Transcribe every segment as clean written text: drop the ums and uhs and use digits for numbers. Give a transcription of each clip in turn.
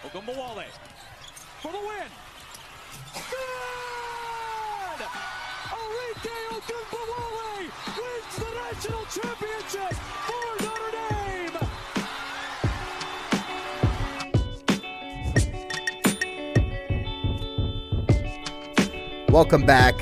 Ogunbowale for the win. Good! Arike Ogunbowale wins the national championship for Notre Dame. Welcome back.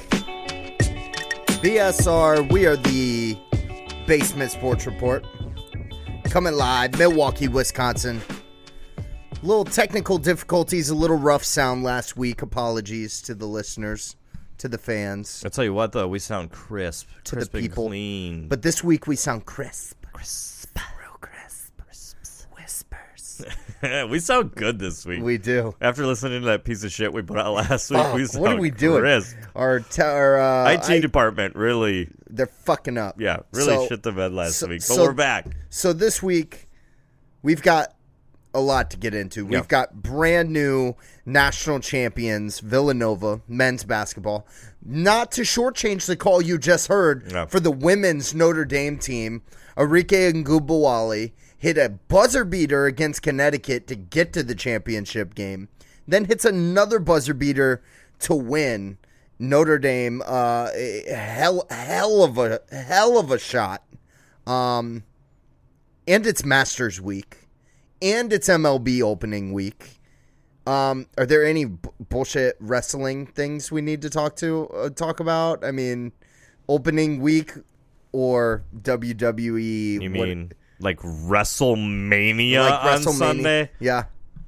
BSR, we are the Basement Sports Report. Coming live, Milwaukee, Wisconsin. Little technical difficulties, a little rough sound last week. Apologies to the listeners, to the fans. I'll tell you what, though, we sound crisp. To crisp the people. And clean. But this week we sound crisp. Real crisp. Whispers. We sound good this week. We do. After listening to that piece of shit we put out last week, we sound what are we doing? crisp. Our IT department really, they're fucking up. yeah, really shit the bed last week. But we're back. So this week, we've got a lot to get into. Yeah. We've got brand new national champions, Villanova, men's basketball. Not to shortchange the call you just heard for the women's Notre Dame team. Arike Ogunbowale hit a buzzer beater against Connecticut to get to the championship game. Then hits another buzzer beater to win. Notre Dame, hell of a shot. And it's Masters week. And it's MLB opening week. Are there any bullshit wrestling things we need to talk about? I mean, opening week or WWE? You mean like WrestleMania on Sunday? Yeah.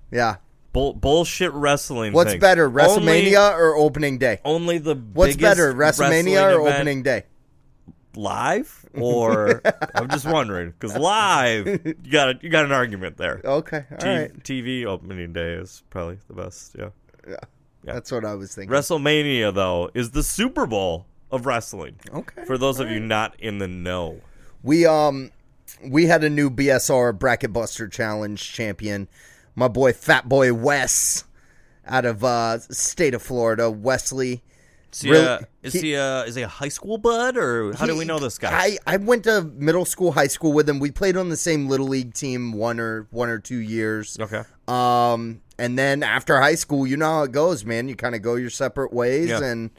Bullshit wrestling. What's things. better, WrestleMania or opening day? Only the What's biggest better, WrestleMania or opening day? Live or I'm just wondering because live you got an argument there. Okay, all right. TV opening day is probably the best. Yeah, that's what I was thinking. WrestleMania though is the Super Bowl of wrestling. Okay, for those of you not in the know, we had a new BSR Bracket Buster Challenge champion, my boy Fat Boy Wes, out of state of Florida, Wesley. Is he a high school bud, or how do we know this guy? I went to middle school, high school with him. We played on the same little league team one or 2 years. Okay. And then after high school, you know how it goes, man. You kind of go your separate ways, and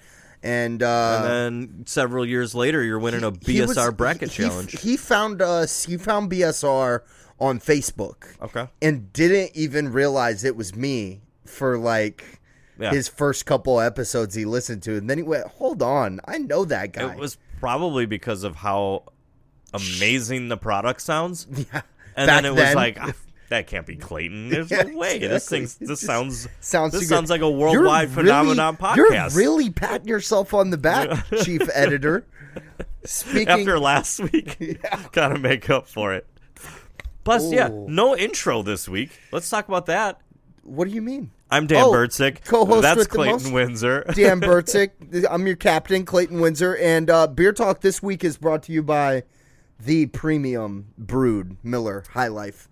then several years later, you're winning a BSR bracket challenge. He found us. He found BSR on Facebook. Okay. And didn't even realize it was me for his first couple episodes he listened to, and then he went, "Hold on, I know that guy." It was probably because of how amazing the product sounds. Yeah, and then it was like, that can't be Clayton. There's no way. Exactly. This sounds sounds like a worldwide phenomenon podcast. You're really patting yourself on the back, Chief Editor. Speaking after last week, gotta make up for it. Plus, no intro this week. Let's talk about that. What do you mean? I'm Dan Bertzik. Co-host That's with Clayton Windsor. Dan Bertzik. I'm your captain, Clayton Windsor. And Beer Talk this week is brought to you by the premium brewed Miller High Life.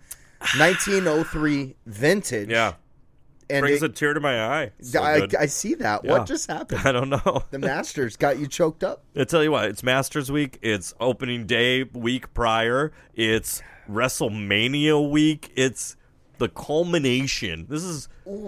1903 vintage. Yeah. And brings a tear to my eye. So I see that. Yeah. What just happened? I don't know. The Masters got you choked up? I tell you what, it's Masters week. It's opening day week prior. It's WrestleMania week. It's the culmination. This is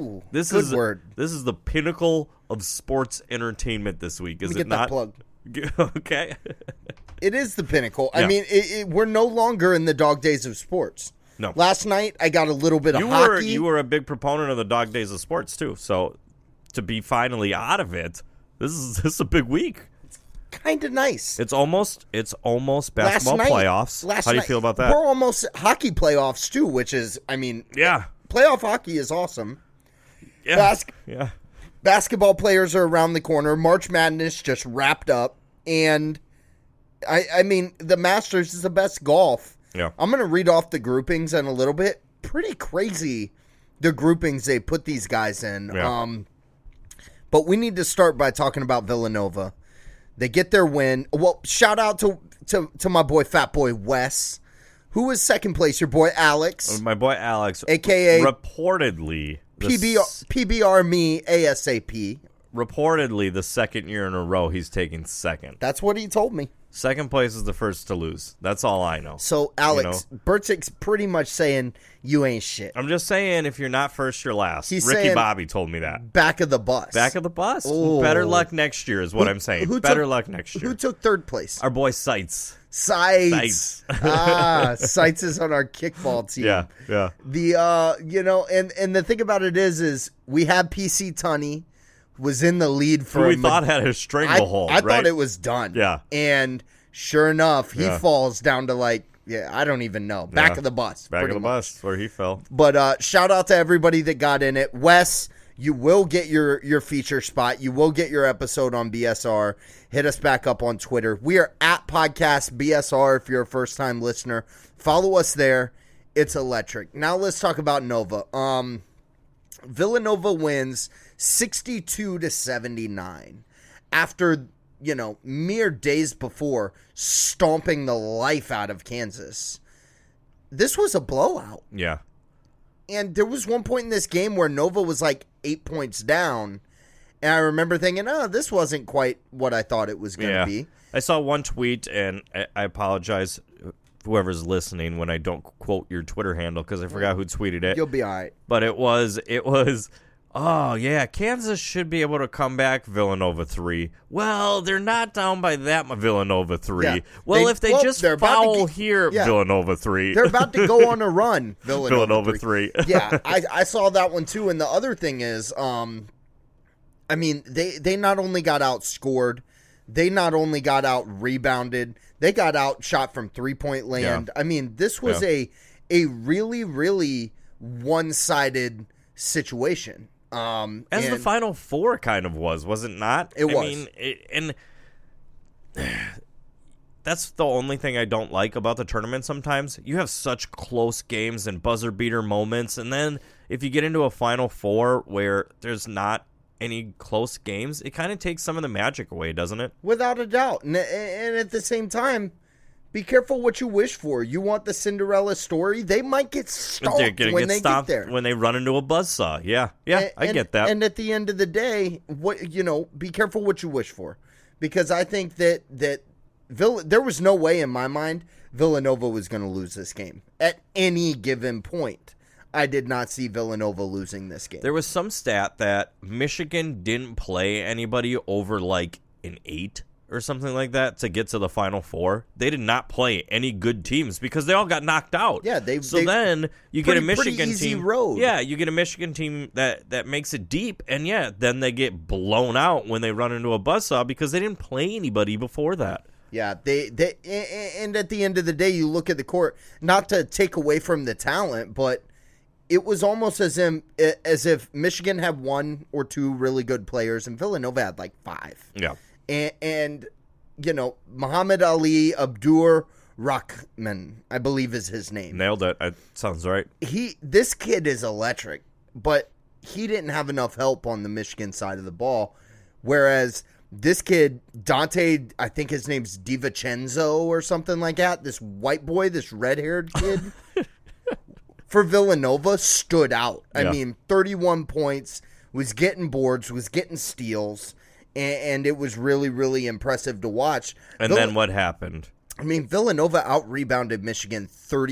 the pinnacle of sports entertainment this week. Is it not? Plug. Okay. It is the pinnacle. Yeah. I mean, we're no longer in the dog days of sports. No. Last night I got a little bit of hockey. You were a big proponent of the dog days of sports too. So to be finally out of it, this is a big week. Kind of nice. It's almost basketball playoffs. How do you feel about that? We're almost hockey playoffs too, which is, I mean, playoff hockey is awesome. Yeah, Basketball players are around the corner. March Madness just wrapped up, and I mean, the Masters is the best golf. Yeah, I'm gonna read off the groupings in a little bit. Pretty crazy, the groupings they put these guys in. Yeah. But we need to start by talking about Villanova. They get their win. Well, shout out to my boy Fat Boy Wes, who was second place. Your boy Alex, my boy Alex, aka reportedly PBR me ASAP. Reportedly, the second year in a row he's taking second. That's what he told me. Second place is the first to lose. That's all I know. So, Alex, Bertsik's pretty much saying you ain't shit. I'm just saying, if you're not first, you're last. He's Ricky saying Bobby told me that. Back of the bus. Back of the bus. Oh. Better luck next year is what I'm saying. Better luck next year. Who took third place? Our boy Seitz. Seitz. Seitz is on our kickball team. Yeah. The and the thing about it is we had PC Tunney was in the lead for. Who we thought had his stranglehold. I thought it was done. Yeah. And sure enough, he falls down to I don't even know. Back of the bus. Back of the bus where he fell. But shout out to everybody that got in it. Wes, you will get your feature spot. You will get your episode on BSR. Hit us back up on Twitter. We are at Podcast BSR if you're a first-time listener. Follow us there. It's electric. Now let's talk about Nova. Villanova wins 62-79 after, mere days before stomping the life out of Kansas. This was a blowout. Yeah. And there was one point in this game where Nova was 8 points down. And I remember thinking, this wasn't quite what I thought it was going to be. I saw one tweet, and I apologize, whoever's listening, when I don't quote your Twitter handle because I forgot who tweeted it. You'll be all right. But it was, oh, yeah, Kansas should be able to come back, Villanova 3. Well, they're not down by that, Villanova 3. Yeah. Well, if they just foul here, Villanova 3. They're about to go on a run, Villanova 3. Yeah, I saw that one too. And the other thing is, they not only got outscored, they not only got out rebounded, they got outshot from 3-point land. Yeah. This was a really, really one-sided situation. As the Final Four kind of was it not? It was. And that's the only thing I don't like about the tournament sometimes. You have such close games and buzzer-beater moments, and then if you get into a Final Four where there's not any close games, it kind of takes some of the magic away, doesn't it? Without a doubt. And at the same time, be careful what you wish for. You want the Cinderella story? They might get stomped when they get there. When they run into a buzzsaw. Yeah, I get that. And at the end of the day, be careful what you wish for. Because I think that there was no way in my mind Villanova was going to lose this game. At any given point, I did not see Villanova losing this game. There was some stat that Michigan didn't play anybody over an 8 or something like that to get to the Final Four. They did not play any good teams because they all got knocked out. Yeah, then you get a Michigan easy team. Road. Yeah, you get a Michigan team that makes it deep, and then they get blown out when they run into a buzzsaw because they didn't play anybody before that. Yeah, they and at the end of the day, you look at the court, not to take away from the talent, but it was almost as if Michigan had 1 or 2 really good players and Villanova had 5. Yeah. And Muhammad Ali Abdur Rahman, I believe is his name. Nailed it. Sounds right. This kid is electric, but he didn't have enough help on the Michigan side of the ball. Whereas this kid, Dante, I think his name's DiVincenzo or something like that, this white boy, this red-haired kid, for Villanova stood out. Yeah. 31 points, was getting boards, was getting steals, and it was really, really impressive to watch. And then what happened? Villanova out-rebounded Michigan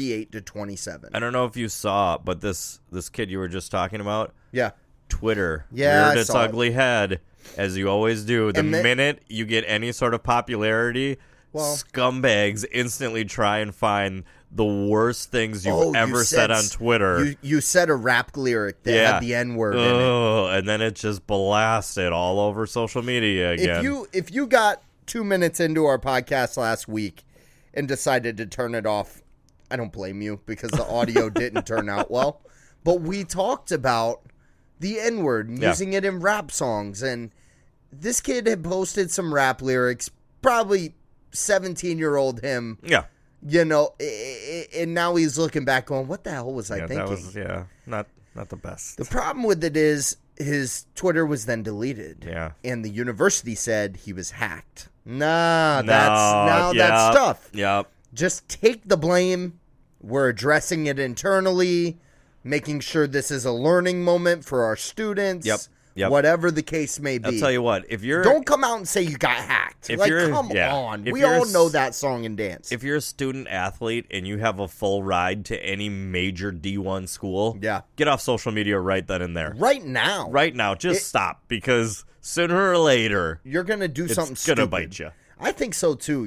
38-27. I don't know if you saw, but this kid you were just talking about, yeah, Twitter reared its ugly head, as you always do. The minute you get any sort of popularity, scumbags instantly try and find the worst things you've ever said on Twitter. You said a rap lyric that had the N-word in it. And then it just blasted all over social media again. If you got 2 minutes into our podcast last week and decided to turn it off, I don't blame you because the audio didn't turn out well. But we talked about the N-word and using it in rap songs. And this kid had posted some rap lyrics, probably 17-year-old him. Yeah. And now he's looking back going, what the hell was I thinking? That was, not the best. The problem with it is his Twitter was then deleted. Yeah. And the university said he was hacked. That's stuff. Yep. Just take the blame. We're addressing it internally, making sure this is a learning moment for our students. Yep. whatever the case may be. I'll tell you what, if you're... Don't come out and say you got hacked. Come on. We all know that song and dance. If you're a student athlete and you have a full ride to any major D1 school, get off social media right then and there. Right now. Right now. Just stop, because sooner or later... You're going to do something stupid. It's going to bite you. I think so, too,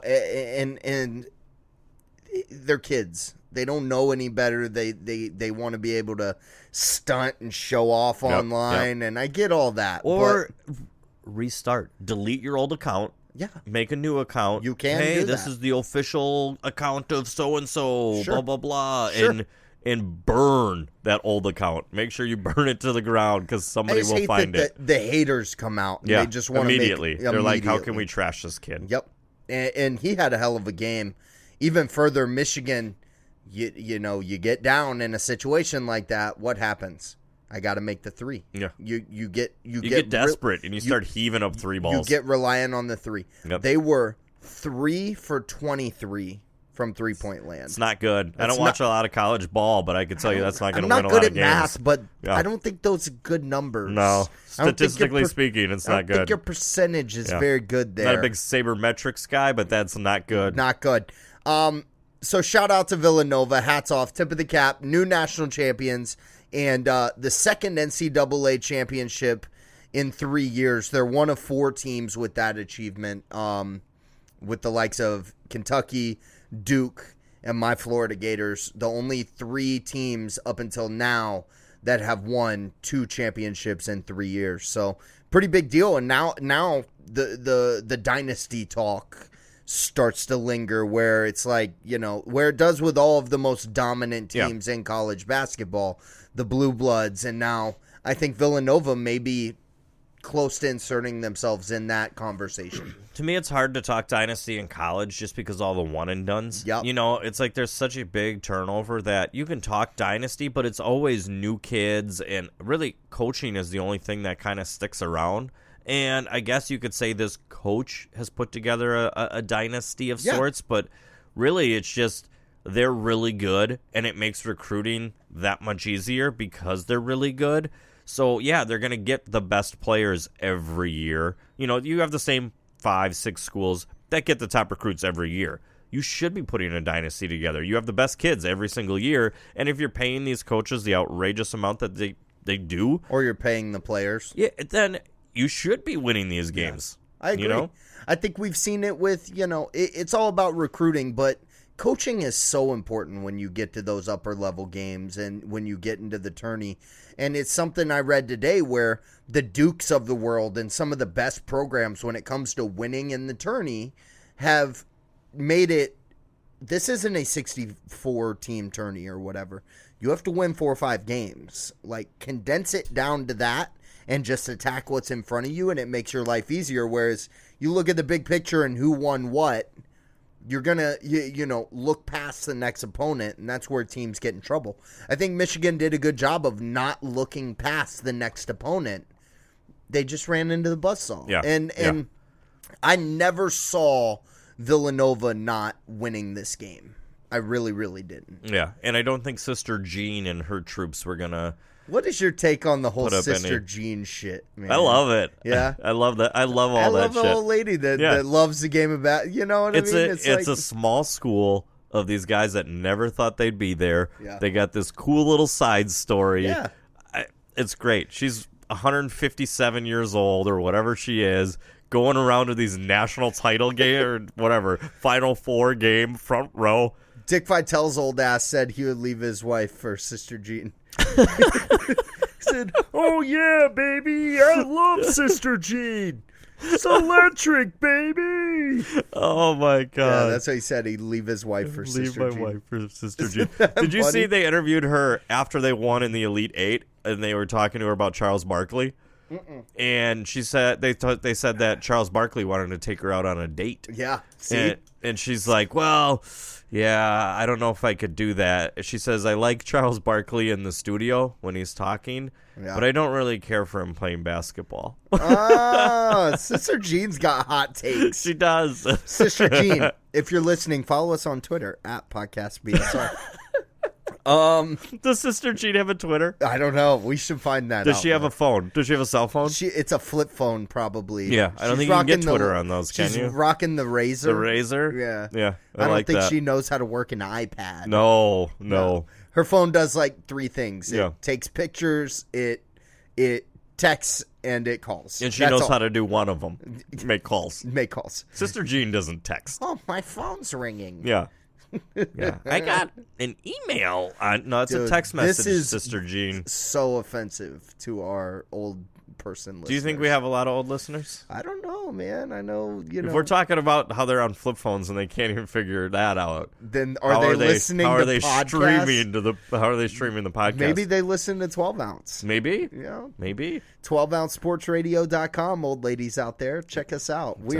and they're kids. They don't know any better. They want to be able to stunt and show off online, and I get all that. Or restart. Delete your old account. Yeah. Make a new account. You can Hey, do this that. is the official account of so-and-so, Sure. blah, blah, blah, Sure. and burn that old account. Make sure you burn it to the ground, because somebody will hate find that it. The haters come out, and they just want to immediately. make... They're like, how can we trash this kid? Yep. And he had a hell of a game. Even further, Michigan... You know, you get down in a situation like that, what happens? I got to make the three. Yeah. You get desperate and you start heaving up three balls. You get reliant on the three. Yep. They were 3 for 23 from 3-point land. It's not good. I don't watch a lot of college ball, but I can tell you that's not going to win a lot of games. I'm not good at math, but I don't think those are good numbers. No. Statistically speaking, it's not good. I think your percentage is very good there. Not a big sabermetrics guy, but that's not good. Not good. So shout out to Villanova. Hats off. Tip of the cap. New national champions. And the second NCAA championship in 3 years. They're one of 4 teams with that achievement, with the likes of Kentucky, Duke, and my Florida Gators. The only 3 teams up until now that have won 2 championships in 3 years. So pretty big deal. And now the dynasty talk starts to linger, where it's like, you know, where it does with all of the most dominant teams in college basketball, the Blue Bloods. And now I think Villanova may be close to inserting themselves in that conversation. To me, it's hard to talk dynasty in college just because all the one and dones. Yep. You know, it's like there's such a big turnover that you can talk dynasty, but it's always new kids, and really coaching is the only thing that kind of sticks around. And I guess you could say this coach has put together a dynasty of sorts, but really it's just they're really good, and it makes recruiting that much easier because they're really good. So, yeah, they're going to get the best players every year. You know, you have the same 5-6 schools that get the top recruits every year. You should be putting a dynasty together. You have the best kids every single year, and if you're paying these coaches the outrageous amount that they do, or you're paying the players, then you should be winning these games. I agree. You know? I think we've seen it with, you know, it's all about recruiting, but coaching is so important when you get to those upper level games and when you get into the tourney. And it's something I read today where the Dukes of the world and some of the best programs when it comes to winning in the tourney have made it. This isn't a 64 team tourney or whatever. You have to win 4 or 5 games. Like, condense it down to that and just attack what's in front of you, and it makes your life easier. Whereas you look at the big picture and who won what, you're going to, you know, look past the next opponent, and that's where teams get in trouble. I think Michigan did a good job of not looking past the next opponent. They just ran into the buzzsaw. Yeah. And I never saw Villanova not winning this game. I really, really didn't. Yeah, and I don't think Sister Jean and her troops were going to... What is your take on the whole Sister Jean shit, man? I love it. Yeah? I love that. I love all that shit. I love an old lady that loves the game about, you know what I mean? It's a small school of these guys that never thought they'd be there. Yeah. They got this cool little side story. Yeah. It's great. She's 157 years old or whatever she is, going around to these national title game or whatever, Final Four game, front row. Dick Vitale's old ass said he would leave his wife for Sister Jean. He said, "Oh yeah, baby, I love Sister Jean. It's electric, baby." Oh my god! Yeah, that's what he said. He'd leave his wife for Sister Jean. Leave my wife for Sister Jean. Did you see they interviewed her after they won in the Elite Eight, and they were talking to her about Charles Barkley? And she said they said that Charles Barkley wanted to take her out on a date. Yeah, see, and she's like, well. Yeah, I don't know if I could do that. She says, I like Charles Barkley in the studio when he's talking, but I don't really care for him playing basketball. Sister Jean's got hot takes. She does. Sister Jean, if you're listening, follow us on Twitter @PodcastBSR. Does Sister Jean have a Twitter? I don't know. We should find that out. Does she have a phone? Does she have a cell phone? It's a flip phone, probably. Yeah, I don't think you can get Twitter on those, can you? She's rocking the Razr. The Razr? Yeah. Yeah, I don't think that. she knows how to work an iPad. No. Her phone does like 3 things. It Yeah. takes pictures, it texts, and it calls. And she knows how to do one of them. Make calls. Make calls. Sister Jean doesn't text. Oh, my phone's ringing. Yeah. Yeah. I got an email. No, it's Dude, a text this message, is Sister Jean. So offensive to our old person listeners. Do you think we have a lot of old listeners? I don't know, man. I know, If we're talking about how they're on flip phones and they can't even figure that out, then are they listening how are to they podcasts? How are they streaming the podcast? Maybe they listen to 12 ounce. Maybe. Yeah. Maybe. 12ouncesportsradio.com, old ladies out there. Check us out. We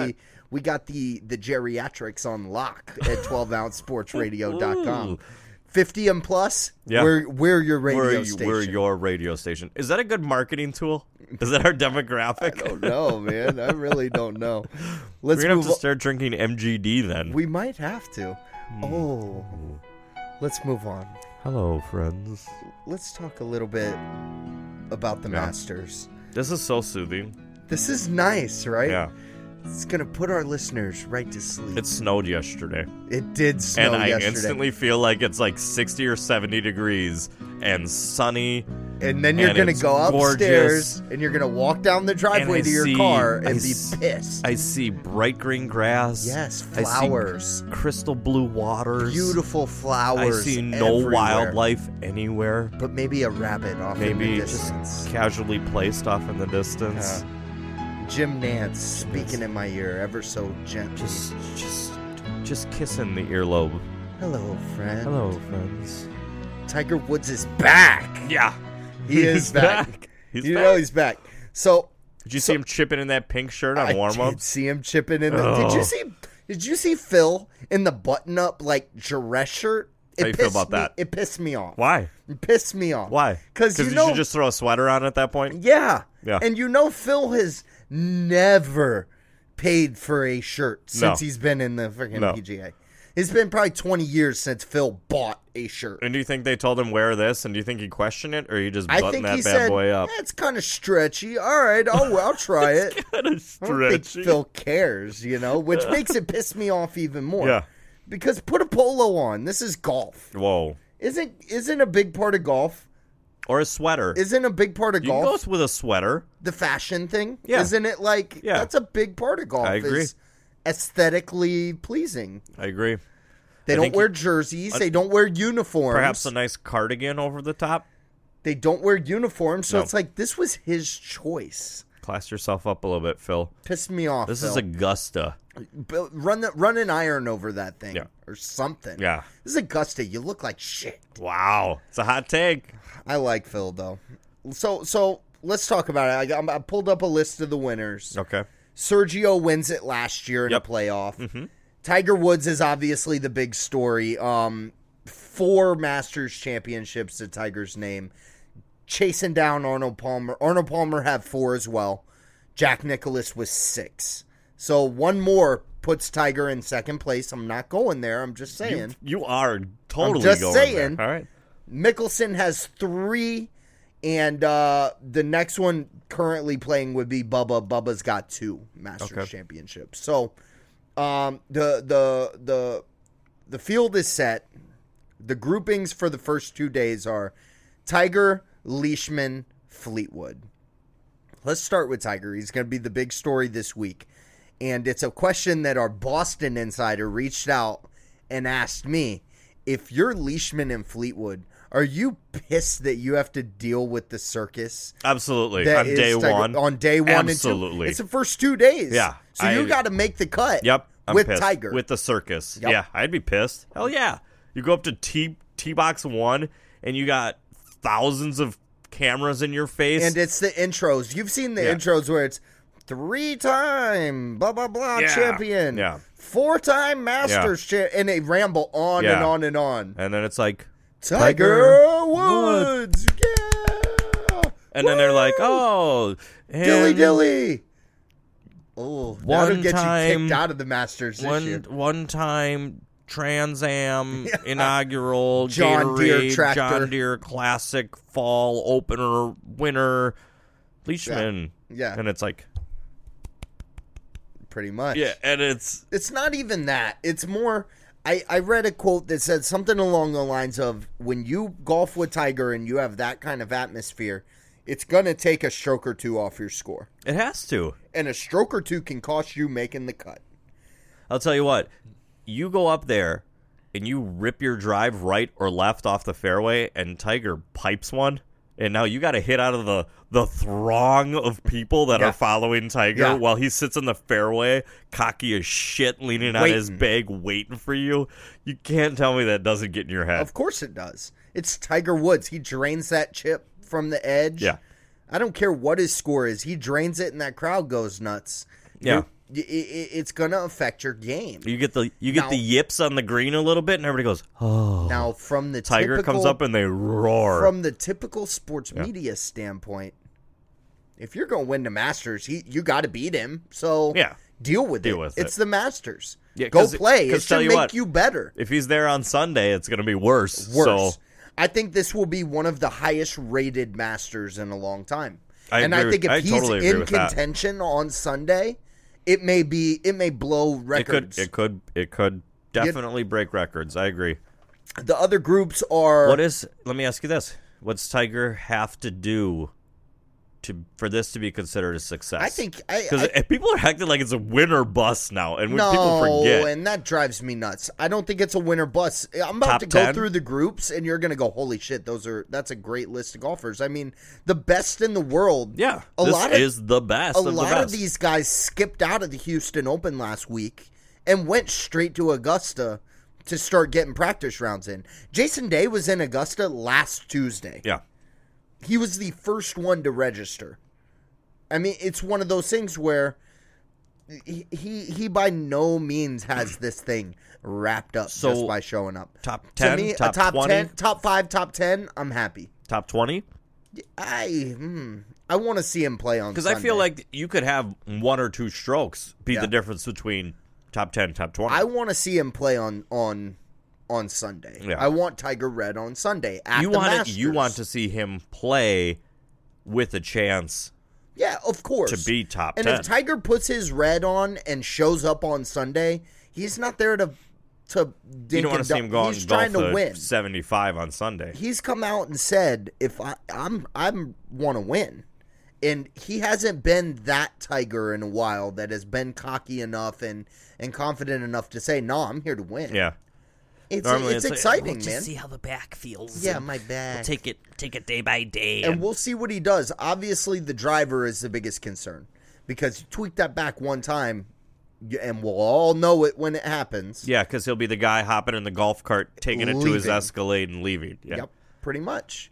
got the geriatrics on lock at 12ouncesportsradio.com. 50 and plus, yeah. we're your radio station. We're your radio station. Is that a good marketing tool? Is that our demographic? I don't know, man. I really don't know. We're going to have to start drinking MGD then. We might have to. Oh. Let's move on. Hello, friends. Let's talk a little bit about the Masters. This is so soothing. This is nice, right? Yeah. It's going to put our listeners right to sleep. It snowed yesterday. It did snow yesterday. And I instantly feel like it's like 60 or 70 degrees and sunny. And then you're going to go upstairs and you're going to walk down the driveway to your car and be pissed. I see bright green grass. Yes, flowers. I see crystal blue waters. Beautiful flowers. I see no wildlife anywhere. But maybe a rabbit off in the distance. Maybe just casually placed off in the distance. Jim Nance speaking in my ear ever so gently. Just kissing the earlobe. Hello, friend. Hello, friends. Tiger Woods is back. Yeah. He is back. He's back. He's back. So did you see him chipping in that pink shirt on warm-up? I did see him chipping in. Did you see Phil in the button-up like Jerez shirt? How do you feel about that? It pissed me off. Why? It pissed me off. Why? Because you should just throw a sweater on at that point? Yeah. Yeah. And Phil has never paid for a shirt since he's been in the freaking PGA. It's been probably 20 years since Phil bought a shirt. And do you think they told him wear this? And do you think he questioned it, or you just button that bad boy up? It's kind of stretchy. All right, I'll try it. It's kind of stretchy. I don't think Phil cares, which makes it piss me off even more. Yeah. Because put a polo on. This is golf. Whoa. Isn't a big part of golf? Or a sweater. Isn't a big part of golf? You can go with a sweater. The fashion thing? Yeah. Isn't it that's a big part of golf. I agree. Is aesthetically pleasing. I agree. They don't wear jerseys. They don't wear uniforms. Perhaps a nice cardigan over the top. They don't wear uniforms, so it's like this was his choice. Class yourself up a little bit, Phil. Pissed me off. This is Augusta. Run an iron over that thing or something. Yeah. This is Augusta. You look like shit. Wow. It's a hot take. I like Phil, though. So let's talk about it. I pulled up a list of the winners. Okay. Sergio wins it last year in a playoff. Mm-hmm. Tiger Woods is obviously the big story. 4 Masters championships to Tiger's name. Chasing down Arnold Palmer. Arnold Palmer had 4 as well. Jack Nicklaus was 6. So one more puts Tiger in second place. I'm not going there. I'm just saying. You are totally I'm just going saying. there. All right. Mickelson has 3, and the next one currently playing would be Bubba. Bubba's got 2 Masters championships. So the field is set. The groupings for the first 2 days are Tiger, Leishman, Fleetwood. Let's start with Tiger. He's going to be the big story this week. And it's a question that our Boston insider reached out and asked me. If you're Leishman and Fleetwood, are you pissed that you have to deal with the circus? Absolutely. On day one. On day 1 Absolutely. and 2. It's the first 2 days. Yeah. So you got to make the cut. Yep. I'm with pissed. Tiger. With the circus. Yep. Yeah. I'd be pissed. Hell yeah. You go up to T-Box 1 and you got thousands of cameras in your face. And it's the intros. You've seen the intros where it's 3-time blah, blah, blah champion. Yeah. 4-time Masters champion. And they ramble on and on and on. And then it's like, Tiger Woods. Yeah. And then they're like, oh. Dilly. Oh, that'll get you kicked out of the Masters this year. One-time Trans Am inaugural John Deere Gatorade, tractor. John Deere Classic fall opener winner Leishman. Yeah. And it's like, pretty much. yeah, and it's not even that. It's more, I read a quote that said something along the lines of, when you golf with Tiger and you have that kind of atmosphere, it's going to take a stroke or two off your score. it has to. And a stroke or two can cost you making the cut. I'll tell you what, you go up there and you rip your drive right or left off the fairway and Tiger pipes one, and now you got to hit out of the throng of people that are following Tiger while he sits in the fairway, cocky as shit, leaning on his bag, waiting for you. You can't tell me that doesn't get in your head. Of course it does. It's Tiger Woods. He drains that chip from the edge. Yeah. I don't care what his score is. He drains it and that crowd goes nuts. Yeah. It's going to affect your game. You get the yips on the green a little bit, and everybody goes, oh. Now, from the Tiger comes up and they roar. From the typical sports media standpoint, if you're going to win the Masters, you got to beat him. So deal with it. It's the Masters. Yeah, go play. It should make you better. If he's there on Sunday, it's going to be worse. So I think this will be one of the highest rated Masters in a long time. I think if he's in contention on Sunday, it may blow records. It could definitely break records. I agree. The other groups are. Let me ask you this: what's Tiger have to do for this to be considered a success? I think because people are acting like it's a win or bust now, and people forget, and that drives me nuts. I don't think it's a win or bust. I'm about to go through the groups, and you're going to go, "Holy shit! That's a great list of golfers." I mean, the best in the world. Yeah, this is the best. A lot of these guys skipped out of the Houston Open last week and went straight to Augusta to start getting practice rounds in. Jason Day was in Augusta last Tuesday. Yeah. He was the first one to register. I mean, it's one of those things where he by no means has this thing wrapped up just by showing up. Top 10, to me, top 20? 10, top 5, top 10, I'm happy. Top 20? I want to see him play on Sunday. Because I feel like you could have one or two strokes be the difference between top 10, top 20. I want to see him play on Sunday. Yeah. I want Tiger Red on Sunday at the Masters. You want to see him play with a chance. Yeah, of course. To be top 10. And if Tiger puts his red on and shows up on Sunday, he's not there to you don't want to see him going he's trying to win. 75 on Sunday. He's come out and said, "If I want to win," and he hasn't been that Tiger in a while that has been cocky enough and confident enough to say, "No, I'm here to win." Yeah. It's exciting, we'll man. Just see how the back feels. Yeah, my back. We'll take it day by day, and we'll see what he does. Obviously, the driver is the biggest concern because you tweak that back one time, and we'll all know it when it happens. Yeah, because he'll be the guy hopping in the golf cart, taking it to his Escalade and leaving. Yeah. Yep, pretty much.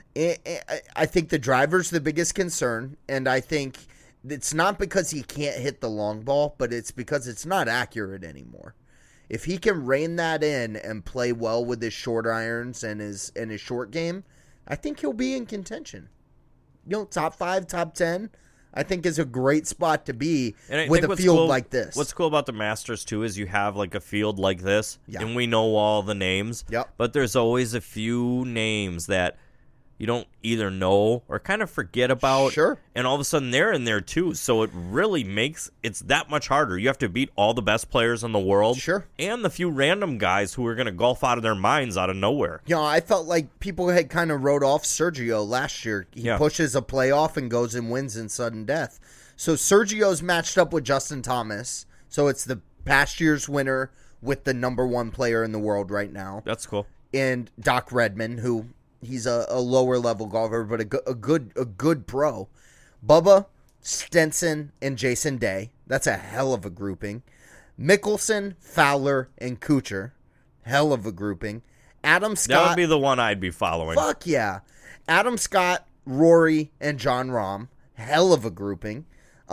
I think the driver's the biggest concern, and I think it's not because he can't hit the long ball, but it's because it's not accurate anymore. If he can rein that in and play well with his short irons and his short game, I think he'll be in contention. Top 5, top 10, I think is a great spot to be with a field like this. What's cool about the Masters, too, is you have like a field like this, and we know all the names. Yep. But there's always a few names that you don't either know or kind of forget about. Sure. And all of a sudden they're in there, too. So it really makes it's that much harder. You have to beat all the best players in the world. Sure. And the few random guys who are going to golf out of their minds out of nowhere. I felt like people had kind of wrote off Sergio last year. He pushes a playoff and goes and wins in sudden death. So Sergio's matched up with Justin Thomas. So it's the past year's winner with the number one player in the world right now. That's cool. And Doc Redman, who... He's a lower level golfer, but a good pro. Bubba, Stenson, and Jason Day. That's a hell of a grouping. Mickelson, Fowler, and Kuchar. Hell of a grouping. Adam Scott. That would be the one I'd be following. Fuck yeah. Adam Scott, Rory, and Jon Rahm. Hell of a grouping.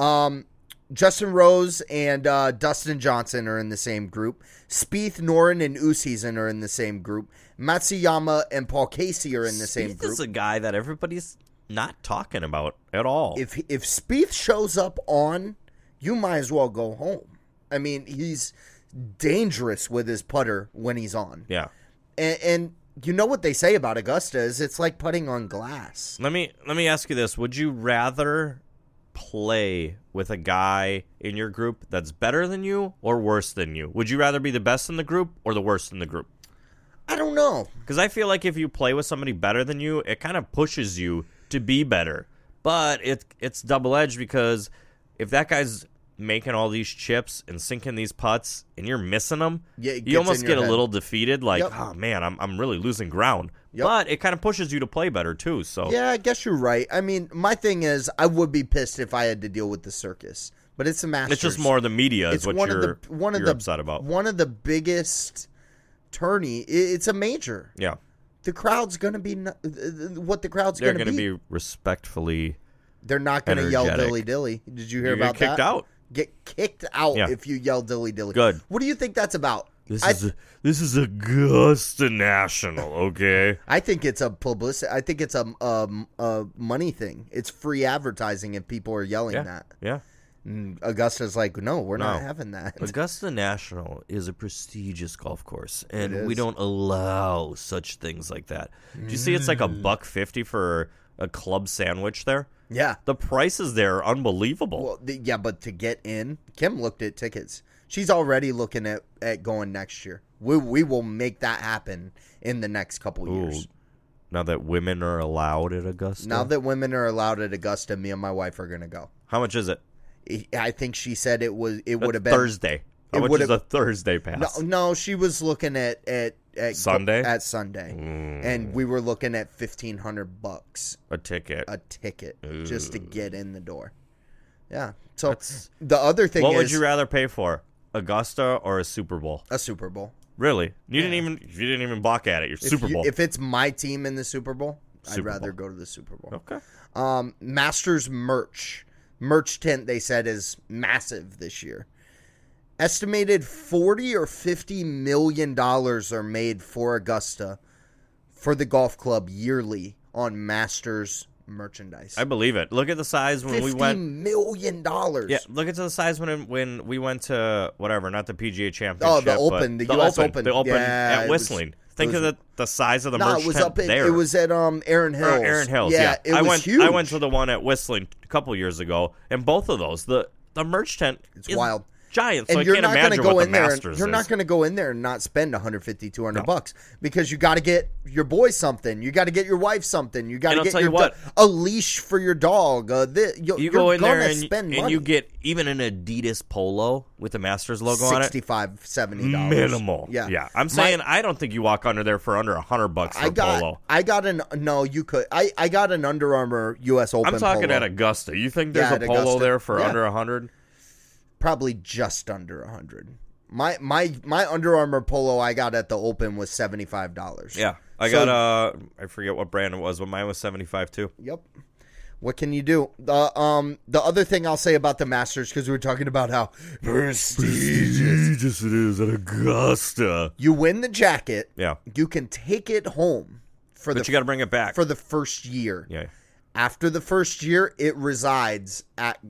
Justin Rose and Dustin Johnson are in the same group. Spieth, Noren, and Oosthuizen are in the same group. Matsuyama and Paul Casey are in the same group. Spieth is a guy that everybody's not talking about at all. If Spieth shows up on, you might as well go home. I mean, he's dangerous with his putter when he's on. Yeah. And you know what they say about Augusta is it's like putting on glass. Let me ask you this. Would you rather play with a guy in your group that's better than you or worse than you? Would you rather be the best in the group or the worst in the group? I don't know. Because I feel like if you play with somebody better than you, it kind of pushes you to be better. But it's double-edged because if that guy's making all these chips and sinking these putts and you're missing them, you almost get a little defeated, like, oh, man, I'm really losing ground. Yep. But it kind of pushes you to play better, too. So yeah, I guess you're right. I mean, my thing is I would be pissed if I had to deal with the circus. But it's a Masters. It's just more the media is what you're upset about. One of the biggest tourney, it's a major. Yeah. The crowd's going to be what the crowd's going to be. They're going to be respectfly They're not going to yell dilly-dilly. Did you hear about that? Get kicked out if you yell dilly-dilly. Good. What do you think that's about? This is Augusta National, okay? I think it's a publicity. I think it's a money thing. It's free advertising if people are yelling that. Yeah. And Augusta's like, no, we're not having that. Augusta National is a prestigious golf course, and we don't allow such things like that. Do you see it's like $1.50 for a club sandwich there? Yeah. The prices there are unbelievable. Well, but to get in, Kim looked at tickets. She's already looking at going next year. We will make that happen in the next couple years. Now that women are allowed at Augusta? Now that women are allowed at Augusta, me and my wife are going to go. How much is it? I think she said it would have been Thursday. How much is a Thursday pass? No, she was looking at Sunday. At Sunday, and we were looking at $1,500 a ticket. Just to get in the door. Yeah. So the other thing what would you rather pay for, Augusta or a Super Bowl? A Super Bowl. Really? You didn't even balk at it. Super Bowl. If it's my team in the Super Bowl, I'd rather go to the Super Bowl. Okay. Masters merch tent, they said, is massive this year. Estimated $40 or $50 million are made for Augusta for the golf club yearly on Masters merchandise. I believe it. Look at the size when we went. $50 million. Yeah, look at the size when we went to whatever, not the PGA Championship. Oh, the Open, the U.S. Open. The Open at Whistling. Think of the size of the merch tent there. It was at Erin Hills. Erin Hills, yeah. It was huge. I went to the one at Whistling a couple years ago, and both of those, the merch tent is wild. Giant, and so I can't imagine what the Masters is. You're not going to go in there and not spend $150, $200 because you got to get your boy something. You got to get your wife something. You got to get a leash for your dog. You go in there and you get even an Adidas polo with the Masters logo on it. $65, $70. Minimal. Yeah. I'm saying I don't think you walk under there for under $100 for a polo. I got an Under Armour U.S. Open. I'm talking polo. At Augusta. You think there's a polo Augusta. There for under $100? Probably just under $100. My Under Armour polo I got at the Open was $75. Yeah, I got I forget what brand it was, but mine was $75 too. Yep. What can you do? The other thing I'll say about the Masters, because we were talking about how prestigious it is at Augusta. You win the jacket. Yeah. You can take it home but you got to bring it back for the first year. Yeah. After the first year, it resides at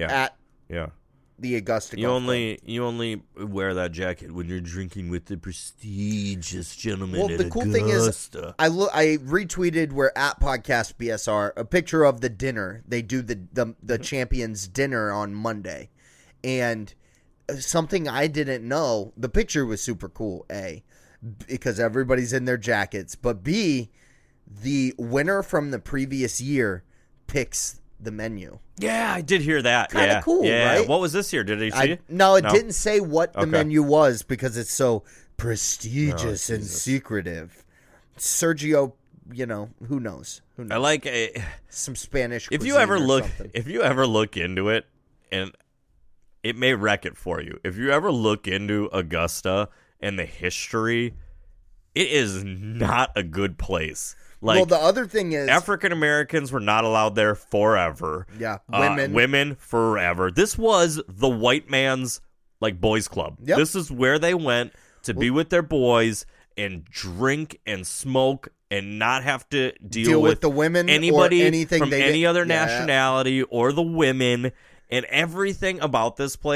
the Augusta Golf Club. You only wear that jacket when you're drinking with the prestigious gentlemen at Augusta. Well, the cool thing is, I retweeted where at Podcast BSR a picture of the dinner. They do the champions dinner on Monday, and something I didn't know. The picture was super cool. A, because everybody's in their jackets, but B, the winner from the previous year picks the menu. Yeah, I did hear that. Kind of cool, right? What was this year? Did he see it? No, it didn't say what the menu was because it's so prestigious and secretive. Sergio, who knows? I like some Spanish. If you ever look into it, and it may wreck it for you. If you ever look into Augusta and the history, it is not a good place. Well, the other thing is African Americans were not allowed there forever. Yeah, women forever. This was the white man's boys club. Yep. This is where they went to be with their boys and drink and smoke and not have to deal with the women, anybody or anything from any other nationality or the women. And everything about this place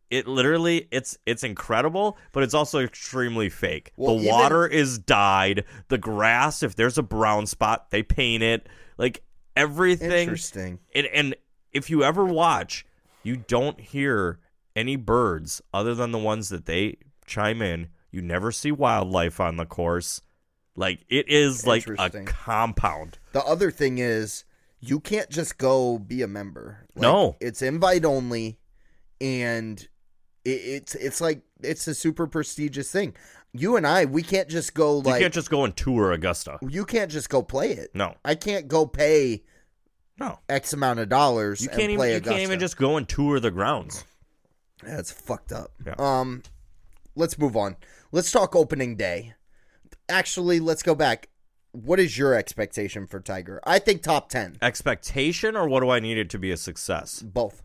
it literally, it's incredible, but it's also extremely fake. Well, the water is dyed. The grass, if there's a brown spot, they paint it. Like, everything. Interesting. And if you ever watch, you don't hear any birds other than the ones that they chime in. You never see wildlife on the course. Like, it is like a compound. The other thing is, you can't just go be a member. Like, no. It's invite only, and it's like, it's a super prestigious thing. You and I, we can't just go like... You can't just go and tour Augusta. You can't just go play it. No. I can't go pay X amount of dollars and play Augusta. You can't even just go and tour the grounds. That's fucked up. Yeah. Let's move on. Let's talk opening day. Actually, let's go back. What is your expectation for Tiger? I think top 10. Expectation, or what do I need it to be a success? Both.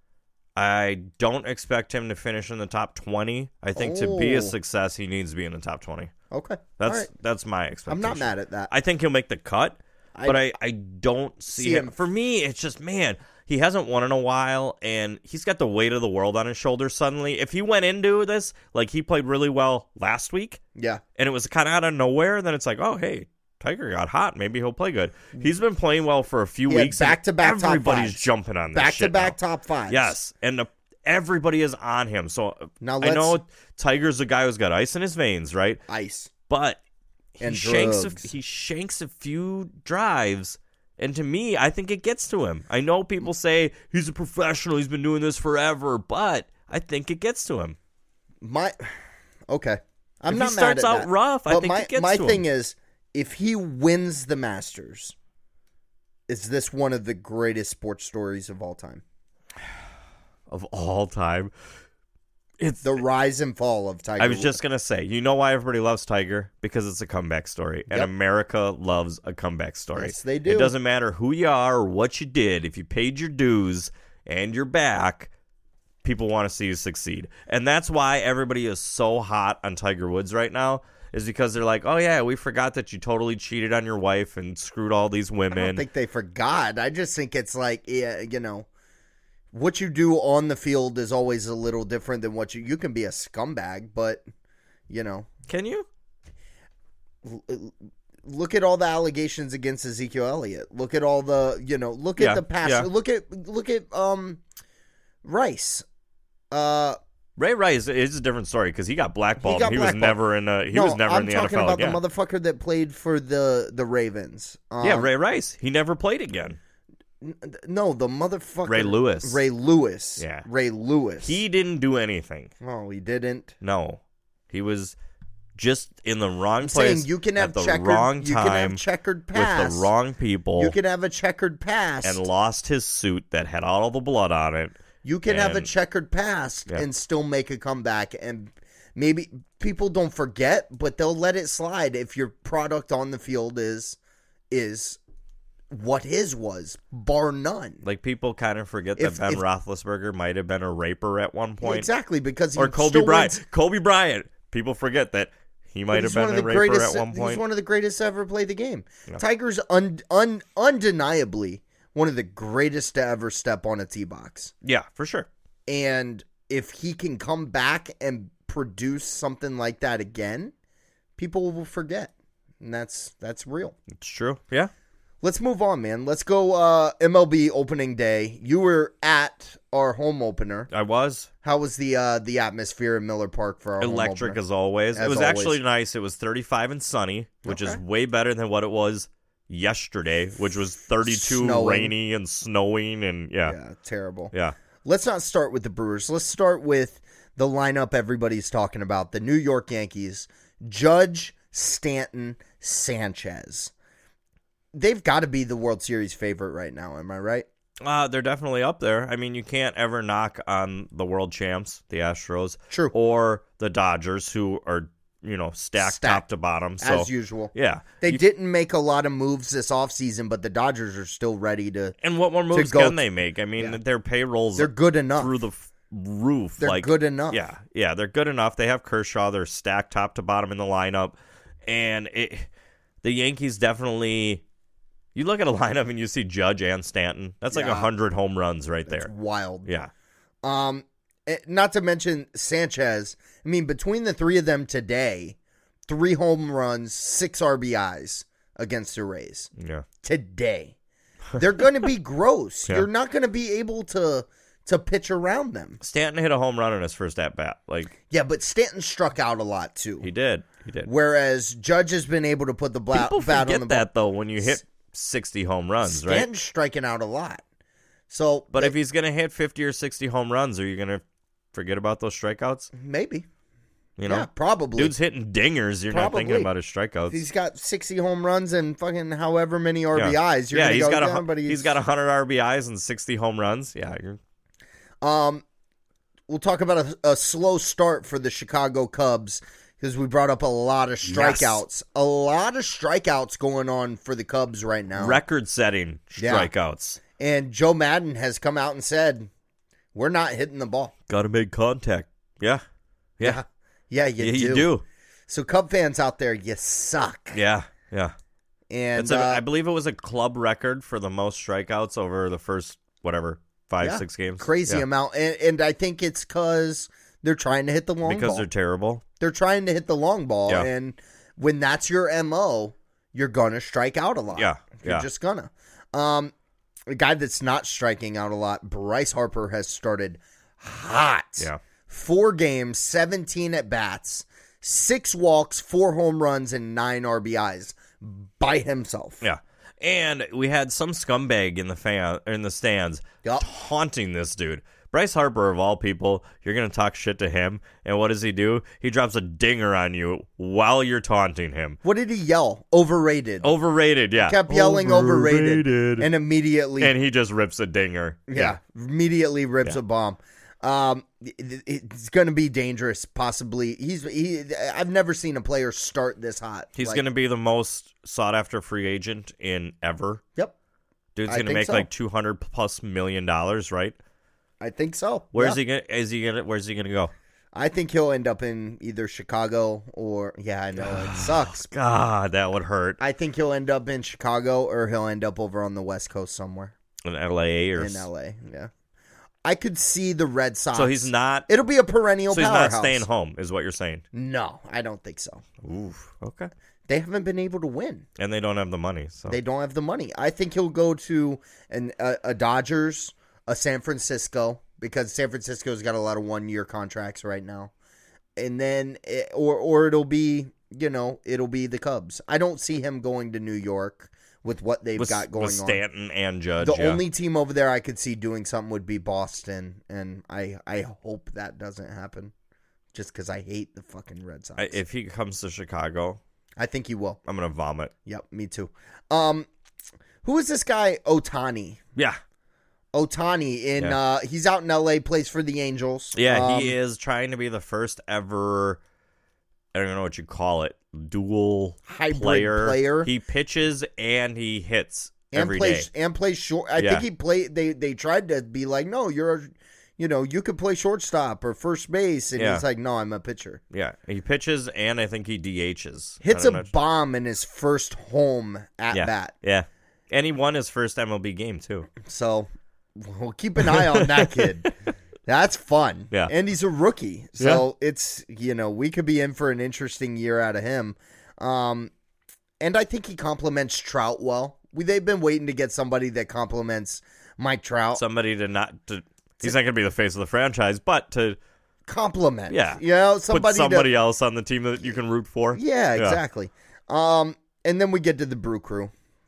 I don't expect him to finish in the top 20. I think to be a success, he needs to be in the top 20. Okay. That's my expectation. I'm not mad at that. I think he'll make the cut, but I don't see him. For me, it's just, man, he hasn't won in a while, and he's got the weight of the world on his shoulders suddenly. If he went into this, like he played really well last week, yeah, and it was kind of out of nowhere, then it's like, oh, hey, Tiger got hot. Maybe he'll play good. He's been playing well for a few weeks. Back-to-back top everybody's fives. Jumping on this shit Back-to-back now. top fives. Yes, and everybody is on him. So now I know Tiger's a guy who's got ice in his veins, right? Ice. But and he shanks a few drives, and to me, I think it gets to him. I know people say he's a professional, he's been doing this forever, but I think it gets to him. Okay. I'm if not he starts mad at out that. rough, I think it gets to him. My thing is, if he wins the Masters, is this one of the greatest sports stories of all time? Of all time? It's the rise and fall of Tiger. I was just going to say, you know why everybody loves Tiger? Because it's a comeback story. And America loves a comeback story. Yes, they do. It doesn't matter who you are or what you did. If you paid your dues and you're back, people want to see you succeed. And that's why everybody is so hot on Tiger Woods right now, is because they're like, oh, yeah, we forgot that you totally cheated on your wife and screwed all these women. I don't think they forgot. I just think it's like, yeah, you know, what you do on the field is always a little different than what you can be a scumbag, but, you know. Can you? Look at all the allegations against Ezekiel Elliott. Look at all the, you know, look at the past. Yeah. Look at Rice. Ray Rice is a different story because he got blackballed. He was never in the NFL again. I'm talking about the motherfucker that played for the Ravens. Ray Rice. He never played again. No, the motherfucker. Ray Lewis. Yeah. Ray Lewis. He didn't do anything. Oh, he didn't? No. He was just in the wrong place you can have at the wrong time. You can have checkered past. With the wrong people. You can have a checkered past. And lost his suit that had all the blood on it. You can have a checkered past and still make a comeback. And maybe people don't forget, but they'll let it slide if your product on the field is what his was, bar none. Like, people kind of forget that Ben Roethlisberger might have been a raper at one point. Exactly, because or Kobe Bryant. Kobe Bryant. People forget that he might have been a raper at one point. He's one of the greatest to ever play the game. Yeah. Tiger's undeniably one of the greatest to ever step on a tee box. Yeah, for sure. And if he can come back and produce something like that again, people will forget. And that's real. It's true. Yeah. Let's move on, man. Let's go MLB opening day. You were at our home opener. I was. How was the atmosphere in Miller Park for our electric home opener? As always. It was actually nice. It was 35 and sunny, which is way better than what it was yesterday, which was 32, rainy and snowing, and yeah, terrible. Yeah. Let's not start with the Brewers. Let's start with the lineup everybody's talking about. The New York Yankees, Judge, Stanton, Sanchez. They've got to be the World Series favorite right now. Am I right? They're definitely up there. I mean, you can't ever knock on the world champs, the Astros, true, or the Dodgers, who are, you know, stacked top to bottom. So, as usual. Yeah. They didn't make a lot of moves this offseason, but the Dodgers are still ready to. And what more moves can they make? I mean, their payrolls, they're good enough. Through the roof. They're good enough. Yeah, they're good enough. They have Kershaw. They're stacked top to bottom in the lineup. And the Yankees definitely. You look at a lineup and you see Judge and Stanton. That's like 100 home runs right there. That's wild. Yeah. Not to mention Sanchez. I mean, between the three of them today, 3 home runs, 6 RBIs against the Rays. Yeah. Today. They're going to be gross. Yeah. You're not going to be able to pitch around them. Stanton hit a home run on his first at-bat. Yeah, but Stanton struck out a lot, too. He did. Whereas Judge has been able to put the bat on the ball. People forget that, though, when you hit 60 home runs, right? Stanton's striking out a lot. So, but if he's going to hit 50 or 60 home runs, are you going to forget about those strikeouts? Maybe. Yeah, probably. Dude's hitting dingers. You're not thinking about his strikeouts. He's got 60 home runs and fucking however many RBIs. Yeah, he's got 100 RBIs and 60 home runs. Yeah. We'll talk about a slow start for the Chicago Cubs because we brought up a lot of strikeouts. Yes. A lot of strikeouts going on for the Cubs right now. Record-setting strikeouts. Yeah. And Joe Madden has come out and said, we're not hitting the ball. Got to make contact. Yeah. Yeah, you do. So Cub fans out there, you suck. Yeah. And I believe it was a club record for the most strikeouts over the first, 5-6 games. Crazy amount. And I think it's because they're trying to hit the long ball. Because they're terrible. They're trying to hit the long ball. Yeah. And when that's your MO, you're going to strike out a lot. Yeah. You're just going to. A guy that's not striking out a lot, Bryce Harper, has started hot. Yeah. 4 games, 17 at-bats, 6 walks, 4 home runs, and 9 RBIs by himself. Yeah. And we had some scumbag in the stands taunting this dude. Bryce Harper, of all people, you're going to talk shit to him, and what does he do? He drops a dinger on you while you're taunting him. What did he yell? Overrated. Overrated, yeah. He kept yelling overrated. And immediately... And he just rips a dinger. Yeah. Immediately rips a bomb. It's going to be dangerous, possibly. I've never seen a player start this hot. He's going to be the most sought-after free agent in ever. Yep. Dude's going to make like $200+ million, right? I think so. Where's he gonna go? I think he'll end up in either Chicago or I know it sucks. God, that would hurt. I think he'll end up in Chicago or he'll end up over on the West Coast somewhere. In LA in LA, yeah. I could see the Red Sox. So he's not. It'll be a perennial powerhouse. So he's not staying home, is what you're saying? No, I don't think so. Oof. Okay. They haven't been able to win, and they don't have the money. So they don't have the money. I think he'll go to a Dodgers, a San Francisco, because San Francisco's got a lot of 1-year contracts right now, and then or it'll be the Cubs. I don't see him going to New York. With what they've got going with Stanton and Judge. The only team over there I could see doing something would be Boston, and I hope that doesn't happen just because I hate the fucking Red Sox. If he comes to Chicago... I think he will. I'm going to vomit. Yep, me too. Who is this guy, Ohtani? Yeah. Ohtani, he's out in L.A., plays for the Angels. Yeah, he is trying to be the first ever... I don't know what you call it. Dual hybrid player. He pitches and he hits every day. And plays short. I think he played. They tried to be like, no, you could play shortstop or first base, and he's like, no, I'm a pitcher. Yeah, he pitches and I think he DHs. Hits a bomb in his first home at bat. Yeah, and he won his first MLB game too. So we'll keep an eye on that kid. That's fun. Yeah. And he's a rookie. So it's, we could be in for an interesting year out of him. And I think he compliments Trout well. They've been waiting to get somebody that compliments Mike Trout. Somebody he's not going to be the face of the franchise, but to compliment. Yeah. Somebody else on the team that you can root for. Yeah, exactly. And then we get to the Brew Crew.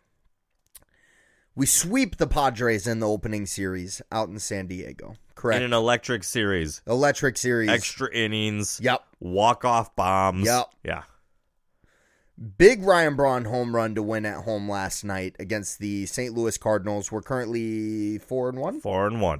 We sweep the Padres in the opening series out in San Diego. Correct. In an electric series. Extra innings. Yep. Walk-off bombs. Yep. Yeah. Big Ryan Braun home run to win at home last night against the St. Louis Cardinals. We're currently 4-1. 4-1.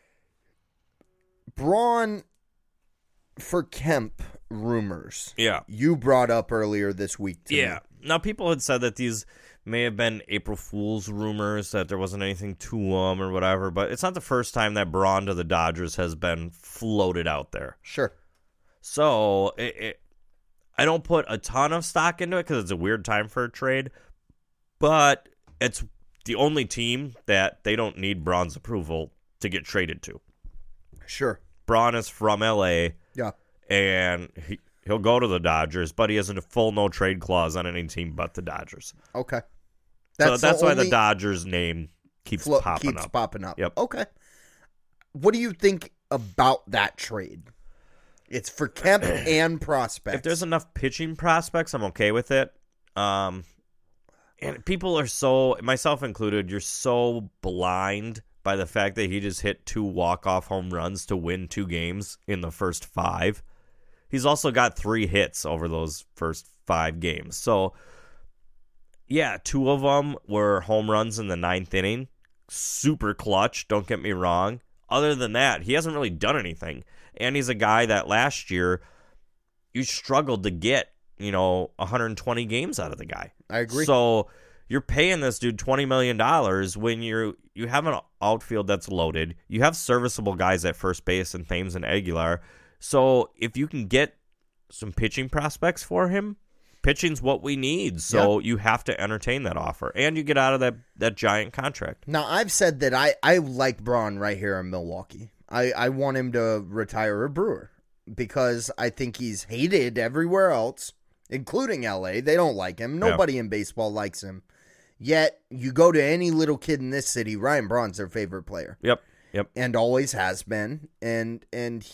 Braun for Kemp rumors. Yeah. You brought up earlier this week to me. Now, people had said that these may have been April Fool's rumors, that there wasn't anything to them or whatever, but it's not the first time that Braun to the Dodgers has been floated out there. Sure. So, I don't put a ton of stock into it because it's a weird time for a trade, but it's the only team that they don't need Braun's approval to get traded to. Sure. Braun is from LA. Yeah. And he'll go to the Dodgers, but he has a full no-trade clause on any team but the Dodgers. Okay. That's why the Dodgers name keeps popping up. Yep. Okay. What do you think about that trade? It's for Kemp and prospects. If there's enough pitching prospects, I'm okay with it. And people are so, myself included, you're so blind by the fact that he just hit 2 walk-off home runs to win 2 games in the first 5. He's also got 3 hits over those first 5 games. So, yeah, 2 of them were home runs in the 9th inning. Super clutch, don't get me wrong. Other than that, he hasn't really done anything. And he's a guy that last year you struggled to get, 120 games out of the guy. I agree. So you're paying this dude $20 million when you have an outfield that's loaded. You have serviceable guys at first base and Thames and Aguilar. So if you can get some pitching prospects for him, pitching's what we need. So you have to entertain that offer. And you get out of that giant contract. Now, I've said that I like Braun right here in Milwaukee. I want him to retire a Brewer because I think he's hated everywhere else, including LA. They don't like him. Nobody in baseball likes him. Yet, you go to any little kid in this city, Ryan Braun's their favorite player. Yep. And always has been. And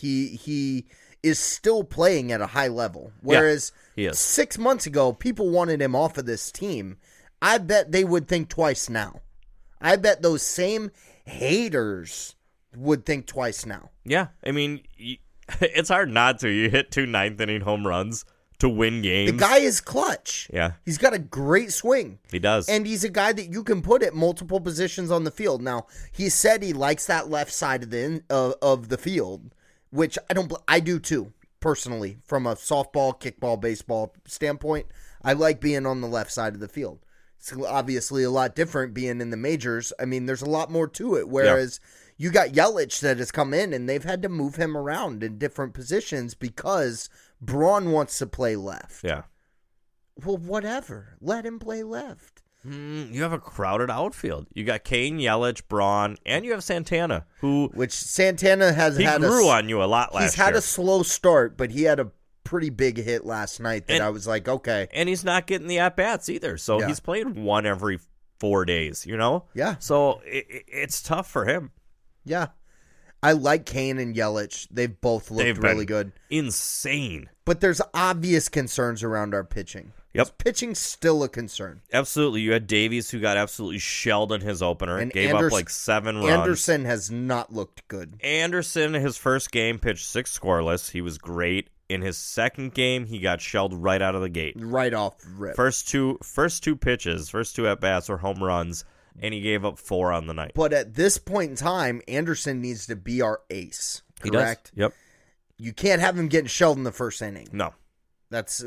he is still playing at a high level. Whereas he is. 6 months ago, people wanted him off of this team. I bet they would think twice now. I bet those same haters would think twice now. Yeah. I mean, it's hard not to. You hit 2 9th-inning home runs to win games. The guy is clutch. Yeah. He's got a great swing. He does. And he's a guy that you can put at multiple positions on the field. Now, he said he likes that left side of the field, which I do too, personally, from a softball, kickball, baseball standpoint. I like being on the left side of the field. It's obviously a lot different being in the majors. I mean, there's a lot more to it, whereas you got Yelich that has come in, and they've had to move him around in different positions because Braun wants to play left. Yeah. Well, whatever. Let him play left. You have a crowded outfield. You got Kane, Yelich, Braun, and you have Santana, which Santana grew on you a lot last year. He's had a slow start, but he had a pretty big hit last night that I was like, okay. And he's not getting the at-bats either, so he's played 1 every 4 days, Yeah. So it's tough for him. Yeah. I like Kane and Yelich. They've both looked really good. Insane. But there's obvious concerns around our pitching. Yep. Is pitching still a concern? Absolutely. You had Davies, who got absolutely shelled in his opener and gave up like 7 runs. Anderson has not looked good. Anderson, his first game, pitched 6 scoreless. He was great. In his second game, he got shelled right out of the gate. Right off the rip. First two pitches, first 2 at-bats were home runs, and he gave up 4 on the night. But at this point in time, Anderson needs to be our ace, correct? He does. Yep. You can't have him getting shelled in the first inning. No. That's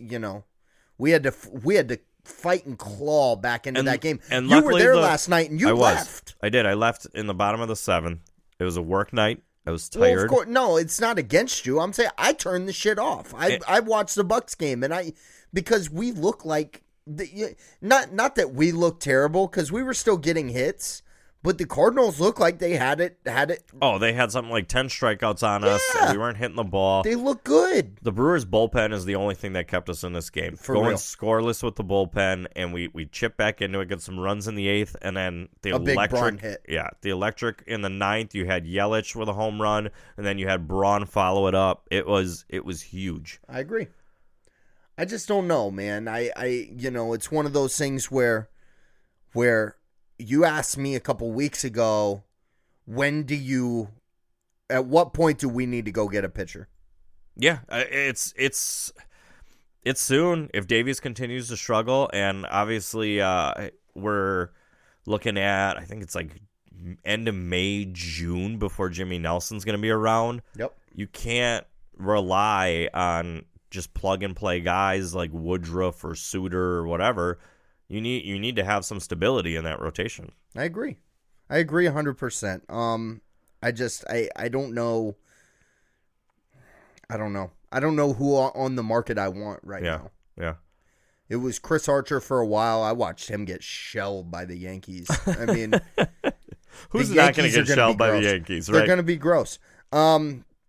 we had to fight and claw back into that game. And you were there last night, and you left. I did. I left in the bottom of the 7th. It was a work night. I was tired. Well, of course, no, it's not against you. I'm saying I turned the shit off. I watched the Bucks game, because we look like not that we look terrible because we were still getting hits, but the Cardinals looked like they had it. Oh, they had something like 10 strikeouts on us. And we weren't hitting the ball. They look good. The Brewers' bullpen is the only thing that kept us in this game. Going scoreless with the bullpen, and we chipped back into it, get some runs in the 8th, and then the big Braun hit. Yeah, the electric in the 9th. You had Yelich with a home run, and then you had Braun follow it up. It was huge. I agree. I just don't know, man. It's one of those things where you asked me a couple weeks ago, at what point do we need to go get a pitcher? Yeah, it's soon if Davies continues to struggle, and obviously we're looking at, I think it's like end of May, June before Jimmy Nelson's going to be around. Yep. You can't rely on just plug and play guys like Woodruff or Suter or whatever. You need to have some stability in that rotation. I agree 100%. I don't know. I don't know who on the market I want right now. Yeah. It was Chris Archer for a while. I watched him get shelled by the Yankees. I mean, who's not going to get shelled by the Yankees, right? They're going to be gross.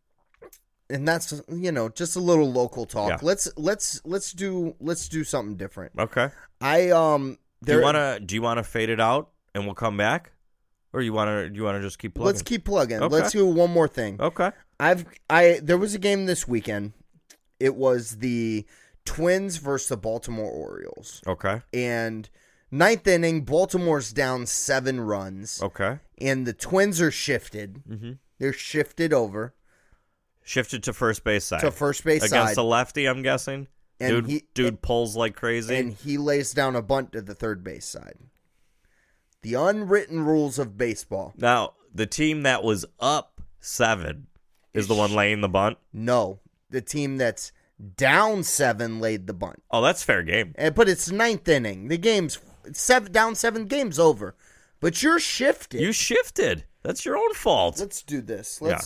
And that's just a little local talk. Yeah. Let's do something different. Okay. Do you wanna fade it out and we'll come back, or you wanna just keep plugging? Let's keep plugging. Okay. Let's do one more thing. Okay. There was a game this weekend. It was the Twins versus the Baltimore Orioles. Okay. And ninth inning, Baltimore's down 7 runs. Okay. And the Twins are shifted. Mm-hmm. They're shifted over. Shifted to first base side. Against the lefty, I'm guessing. And dude pulls like crazy. And he lays down a bunt to the third base side. The unwritten rules of baseball. Now, the team that was up 7 is the one laying the bunt? No. The team that's down 7 laid the bunt. Oh, that's fair game. But it's ninth inning. The game's down 7, game's over. But you're shifted. You shifted. That's your own fault. Let's do this. We're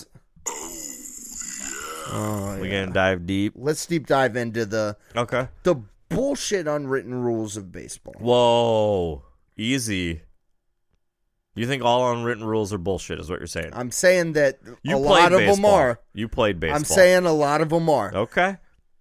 going to dive deep. Let's deep dive into the bullshit unwritten rules of baseball. Whoa. Easy. You think all unwritten rules are bullshit is what you're saying? I'm saying that a lot of them are. You played baseball. I'm saying a lot of them are. Okay.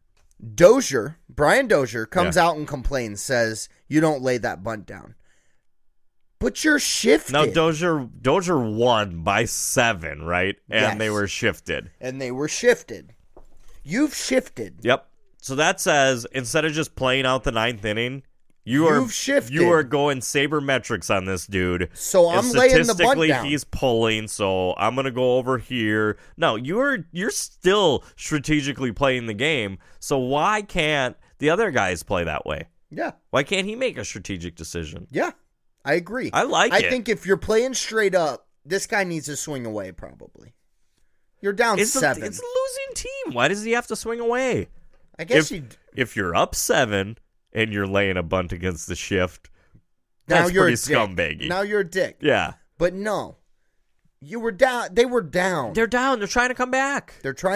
Brian Dozier comes out and complains, says, you don't lay that bunt down. But you're shifted. Now, Dozier won by 7, right? And Yes. they were shifted. And they were shifted. You've shifted. Yep. So that says, instead of just playing out the 9th inning, You've shifted. You are going sabermetrics on this dude. So I'm laying the bunt down. He's pulling, so I'm going to go over here. No, you're still strategically playing the game, so why can't the other guys play that way? Yeah. Why can't he make a strategic decision? Yeah, I agree. I think if you're playing straight up, this guy needs to swing away probably. You're down 7. It's a losing team. Why does he have to swing away? I guess if you're up 7... and you're laying a bunt against the shift, that's pretty scumbaggy. Now you're a dick. Yeah. But no. You were down. They were down. They're down. They're trying to come back.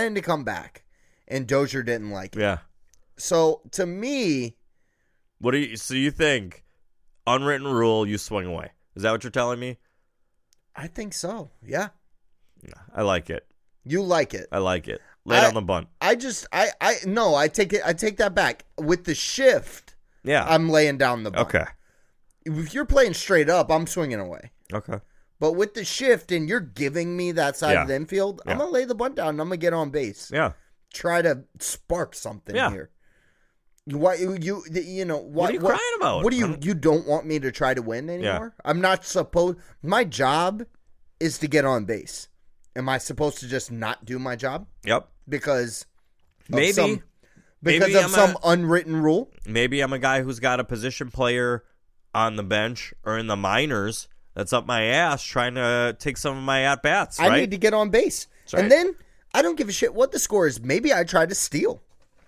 And Dozier didn't like it. Yeah. So, to me... So you think, unwritten rule, you swing away. Is that what you're telling me? I think so. Yeah. I like it. You like it. I like it. Lay down the bunt. I take that back. With the shift, I'm laying down the bunt. Okay. If you're playing straight up, I'm swinging away. Okay. But with the shift and you're giving me that side of the infield, I'm going to lay the bunt down and I'm going to get on base. Yeah. Try to spark something here. What are you crying about? What do you don't want me to try to win anymore? Yeah. I'm not supposed. My job is to get on base. Am I supposed to just not do my job? Yep. Because of some unwritten rule? Maybe I'm a guy who's got a position player on the bench or in the minors that's up my ass trying to take some of my at-bats, right? I need to get on base. Right. And then I don't give a shit what the score is. Maybe I try to steal.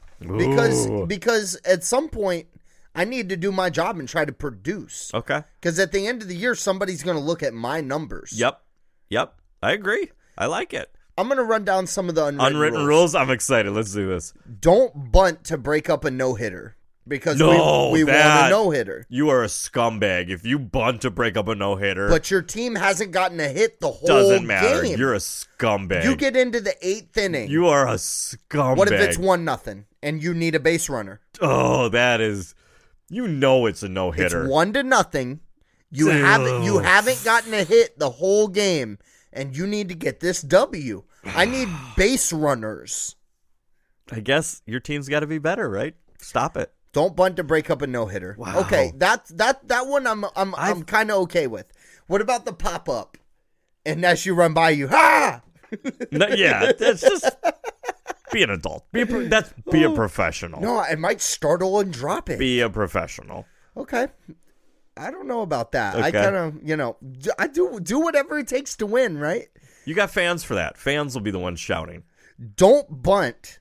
Because at some point, I need to do my job and try to produce. Okay. Because at the end of the year, somebody's going to look at my numbers. Yep. I agree. I like it. I'm going to run down some of the unwritten rules. I'm excited. Let's do this. Don't bunt to break up a no-hitter. Because we want a no-hitter. You are a scumbag if you bunt to break up a no-hitter. But your team hasn't gotten a hit the whole Doesn't matter. game. You're a scumbag. You get into the 8th inning. You are a scumbag. What if it's 1-0 and you need a base runner? Oh, that is... You know it's a no-hitter. It's 1-0. You haven't gotten a hit the whole game, and you need to get this W. I need base runners. I guess your team's got to be better, right? Stop it. Don't bunt to break up a no-hitter. Wow. Okay, that one I'm kind of okay with. What about the pop-up? And as you run by you, ha! No, yeah, that's just... Be an adult. Be a professional. No, I might startle and drop it. Be a professional. Okay. I don't know about that. Okay. I kind of, I do whatever it takes to win, right? You got fans for that. Fans will be the ones shouting. Don't bunt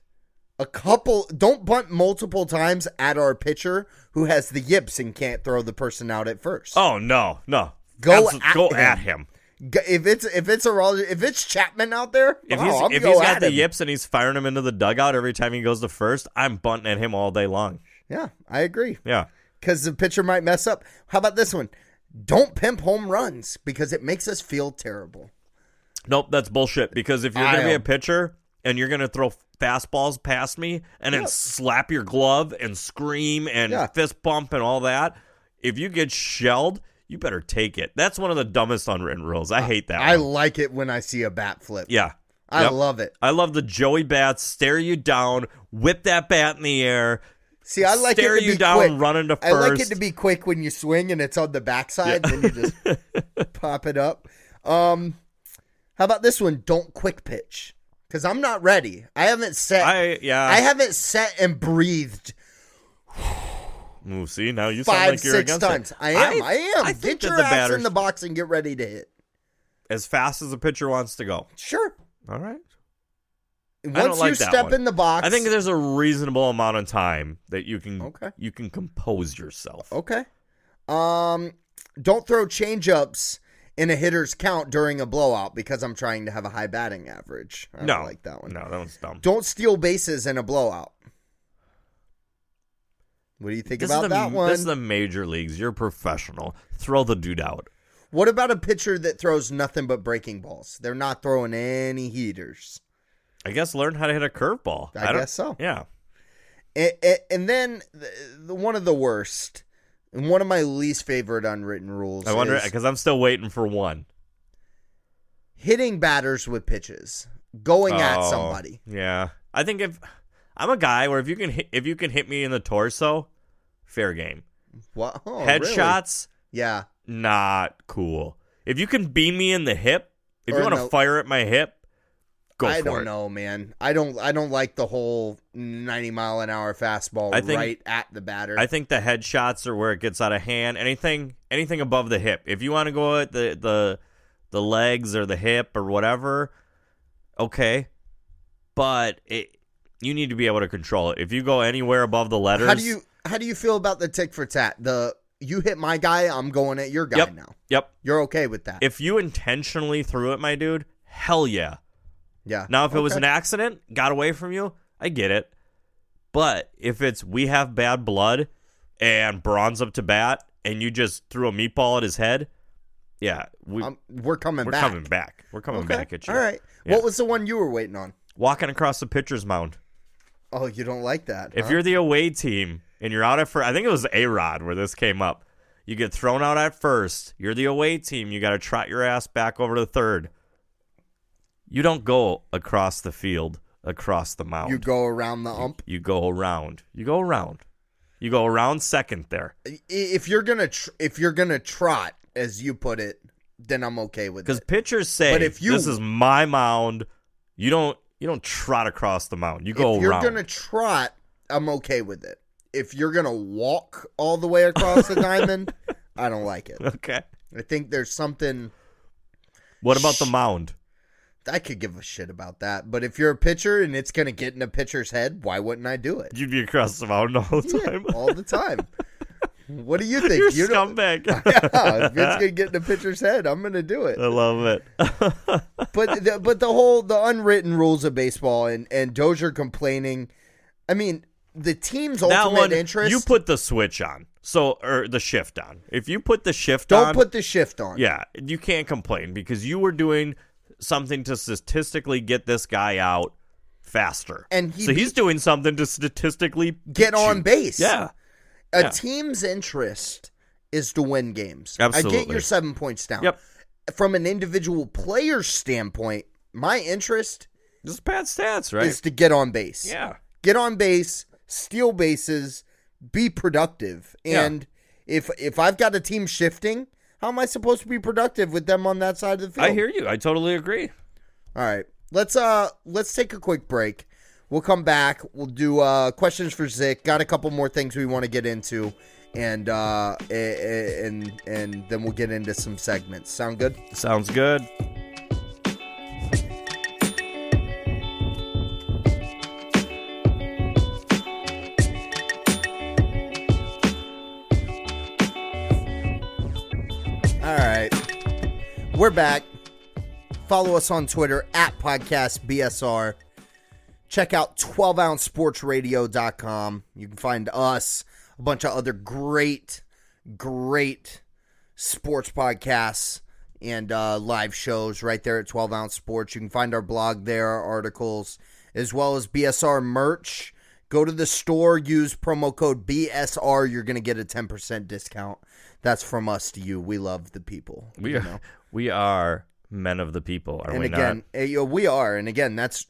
multiple times at our pitcher who has the yips and can't throw the person out at first. Oh, no. Go at him. If it's Chapman out there, if he's got the yips and he's firing him into the dugout every time he goes to first, I'm bunting at him all day long. Yeah, I agree. Yeah. Because the pitcher might mess up. How about this one? Don't pimp home runs because it makes us feel terrible. Nope, that's bullshit. Because if you're going to be a pitcher, and you're going to throw fastballs past me and then slap your glove and scream and fist bump and all that, if you get shelled, you better take it. That's one of the dumbest unwritten rules. I hate that I one. like it when I see a bat flip. Yeah. I love it. I love the Joey bats stare you down, whip that bat in the air. See, I like stare it to you be down, quick. run into first. I like it to be quick when you swing and it's on the backside, and then you just pop it up. How about this one? Don't quick pitch, because I'm not ready. I haven't set. I haven't set and breathed. Ooh, see, now you sound like you're against 5-6 times. it. I am. Get your ass batters, in the box and get ready to hit as fast as the pitcher wants to go. Sure. All right. Once you step in the box, I think there's a reasonable amount of time that you can compose yourself. Okay. Don't throw changeups in a hitter's count during a blowout because I'm trying to have a high batting average. I don't like that one. No, that one's dumb. Don't steal bases in a blowout. What do you think about that one? This is the major leagues. You're a professional. Throw the dude out. What about a pitcher that throws nothing but breaking balls? They're not throwing any heaters. I guess learn how to hit a curveball. I guess so. Yeah. And then one of the worst, and one of my least favorite unwritten rules. I wonder, because I'm still waiting for one. Hitting batters with pitches, going at somebody. Yeah, I think if I'm a guy where if you can hit me in the torso, fair game. What? Oh, headshots? Really? Yeah. Not cool. If you can beam me in the hip, if you want to fire at my hip, go for it. I don't know, man. I don't like the whole 90-mile-an-hour fastball right at the batter. I think the headshots are where it gets out of hand. Anything above the hip. If you want to go at the legs or the hip or whatever, okay. But you need to be able to control it. If you go anywhere above the letters, how do you feel about the tick for tat? You hit my guy, I'm going at your guy now. Yep. You're okay with that? If you intentionally threw at my dude, hell yeah. Yeah. Now, if it was an accident, got away from you, I get it. But if it's we have bad blood and Braun's up to bat and you just threw a meatball at his head, yeah. We're coming back. We're coming back at you. All right. Yeah. What was the one you were waiting on? Walking across the pitcher's mound. Oh, you don't like that, If you're the away team and you're out at first, I think it was A-Rod where this came up. You get thrown out at first. You're the away team. You got to trot your ass back over to third. You don't go across the field, across the mound. You go around the ump? You go around. You go around second there. If you're gonna trot, as you put it, then I'm okay with it. Because pitchers say, but if this is my mound, you don't trot across the mound. You go around. If you're gonna trot, I'm okay with it. If you're gonna walk all the way across the diamond, I don't like it. Okay. I think there's something. What about the mound? I could give a shit about that. But if you're a pitcher and it's going to get in a pitcher's head, why wouldn't I do it? You'd be across the mountain all the time. Yeah, all the time. What do you think? You're scumbag. Yeah, if it's going to get in a pitcher's head, I'm going to do it. I love it. But the unwritten rules of baseball and Dozier complaining. I mean, the team's ultimate interest. You put the switch on. Or the shift on. If you put the shift on. Don't put the shift on. Yeah, you can't complain because you were doing something to statistically get this guy out faster. And he's doing something to statistically get on base. Yeah. A team's interest is to win games. Absolutely. I get your 7 points down. Yep. From an individual player's standpoint, my interest this is bad stats, right? Is to get on base. Yeah. Get on base, steal bases, be productive. And if I've got a team shifting, how am I supposed to be productive with them on that side of the field? I hear you. I totally agree. All right. Let's take a quick break. We'll come back. We'll do questions for Zick. Got a couple more things we want to get into, and then we'll get into some segments. Sound good? Sounds good. All right. We're back. Follow us on Twitter @PodcastBSR. Check out 12ouncesportsradio.com. You can find us, a bunch of other great sports podcasts and live shows right there at 12 Ounce Sports. You can find our blog there, our articles, as well as BSR merch. Go to the store, use promo code BSR. You're going to get a 10% discount. That's from us to you. We love the people. We are men of the people, are we not? We are. And again, that's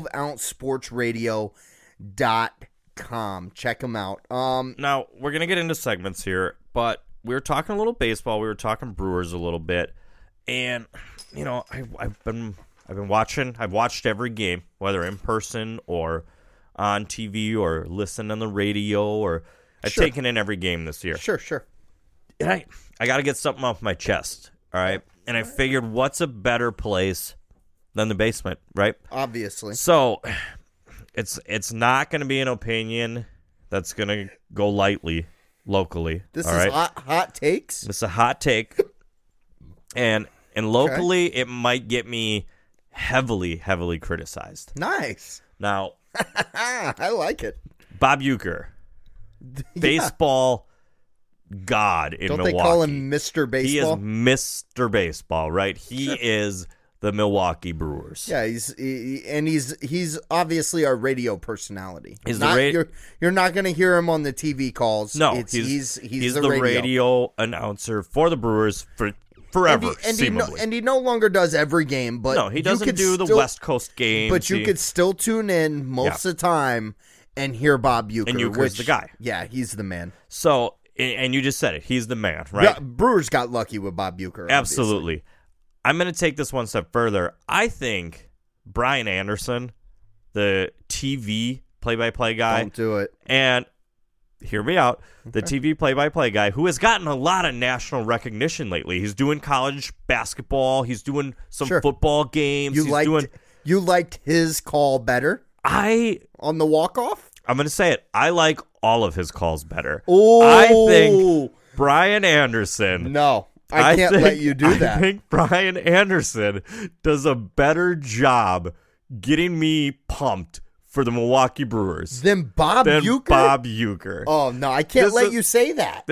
12ouncesportsradio.com. Check them out. Now, we're going to get into segments here, but we were talking a little baseball. We were talking Brewers a little bit. And, I've been watching. I've watched every game, whether in person or on TV or listen on the radio, or I've taken in every game this year. Sure. And I got to get something off my chest, all right? And I figured, what's a better place than the basement, right? Obviously. So it's not going to be an opinion that's going to go lightly locally. This all is right? hot takes? This is a hot take. And locally, it might get me heavily criticized. Nice. Now, I like it. Bob Uecker, baseball god in Milwaukee. Don't they call him Mr. Baseball? He is Mr. Baseball, right? He is the Milwaukee Brewers. Yeah, he's obviously our radio personality. You're not going to hear him on the TV calls. No, he's the radio announcer for the Brewers forever, seemingly. And he no longer does every game, but no, he doesn't do the West Coast games. But you could still tune in most of the time and hear Bob Uecker. And Uecker's the guy. Yeah, he's the man. So, and you just said it. He's the man, right? Yeah, Brewers got lucky with Bob Uecker. Absolutely. Obviously. I'm going to take this one step further. I think Brian Anderson, the TV play-by-play guy. Don't do it. And hear me out. The TV play-by-play guy who has gotten a lot of national recognition lately. He's doing college basketball. He's doing some football games. You liked his call better? On the walk-off? I'm going to say it. I like all of his calls better. Oh. I think Brian Anderson. No, I can't let you do that. I think Brian Anderson does a better job getting me pumped for the Milwaukee Brewers than Bob Uecker. Oh, no, I can't let you say that.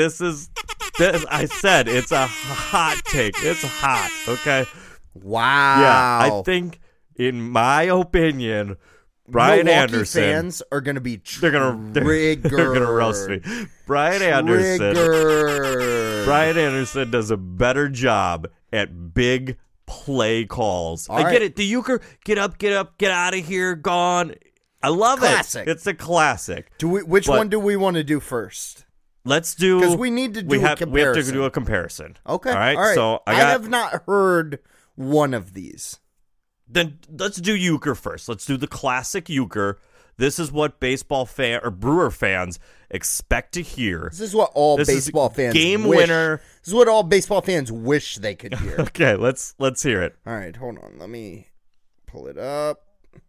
I said it's a hot take. It's hot, okay? Wow. Yeah, I think, in my opinion, Brian Milwaukee Anderson fans are going to be they're gonna roast me. Brian Anderson does a better job at big play calls. I get it. The Uecker, get up, get out of here, gone. I love classic. It. It's a classic. Which one do we want to do first? Let's do, because we need to do a comparison. We have to do a comparison. Okay. All right. So I have not heard one of these. Then let's do Uecker first. Let's do the classic Uecker. This is what baseball or Brewer fans expect to hear. This is what all baseball fans winner. This is what all baseball fans wish they could hear. Okay, let's hear it. All right, hold on. Let me pull it up.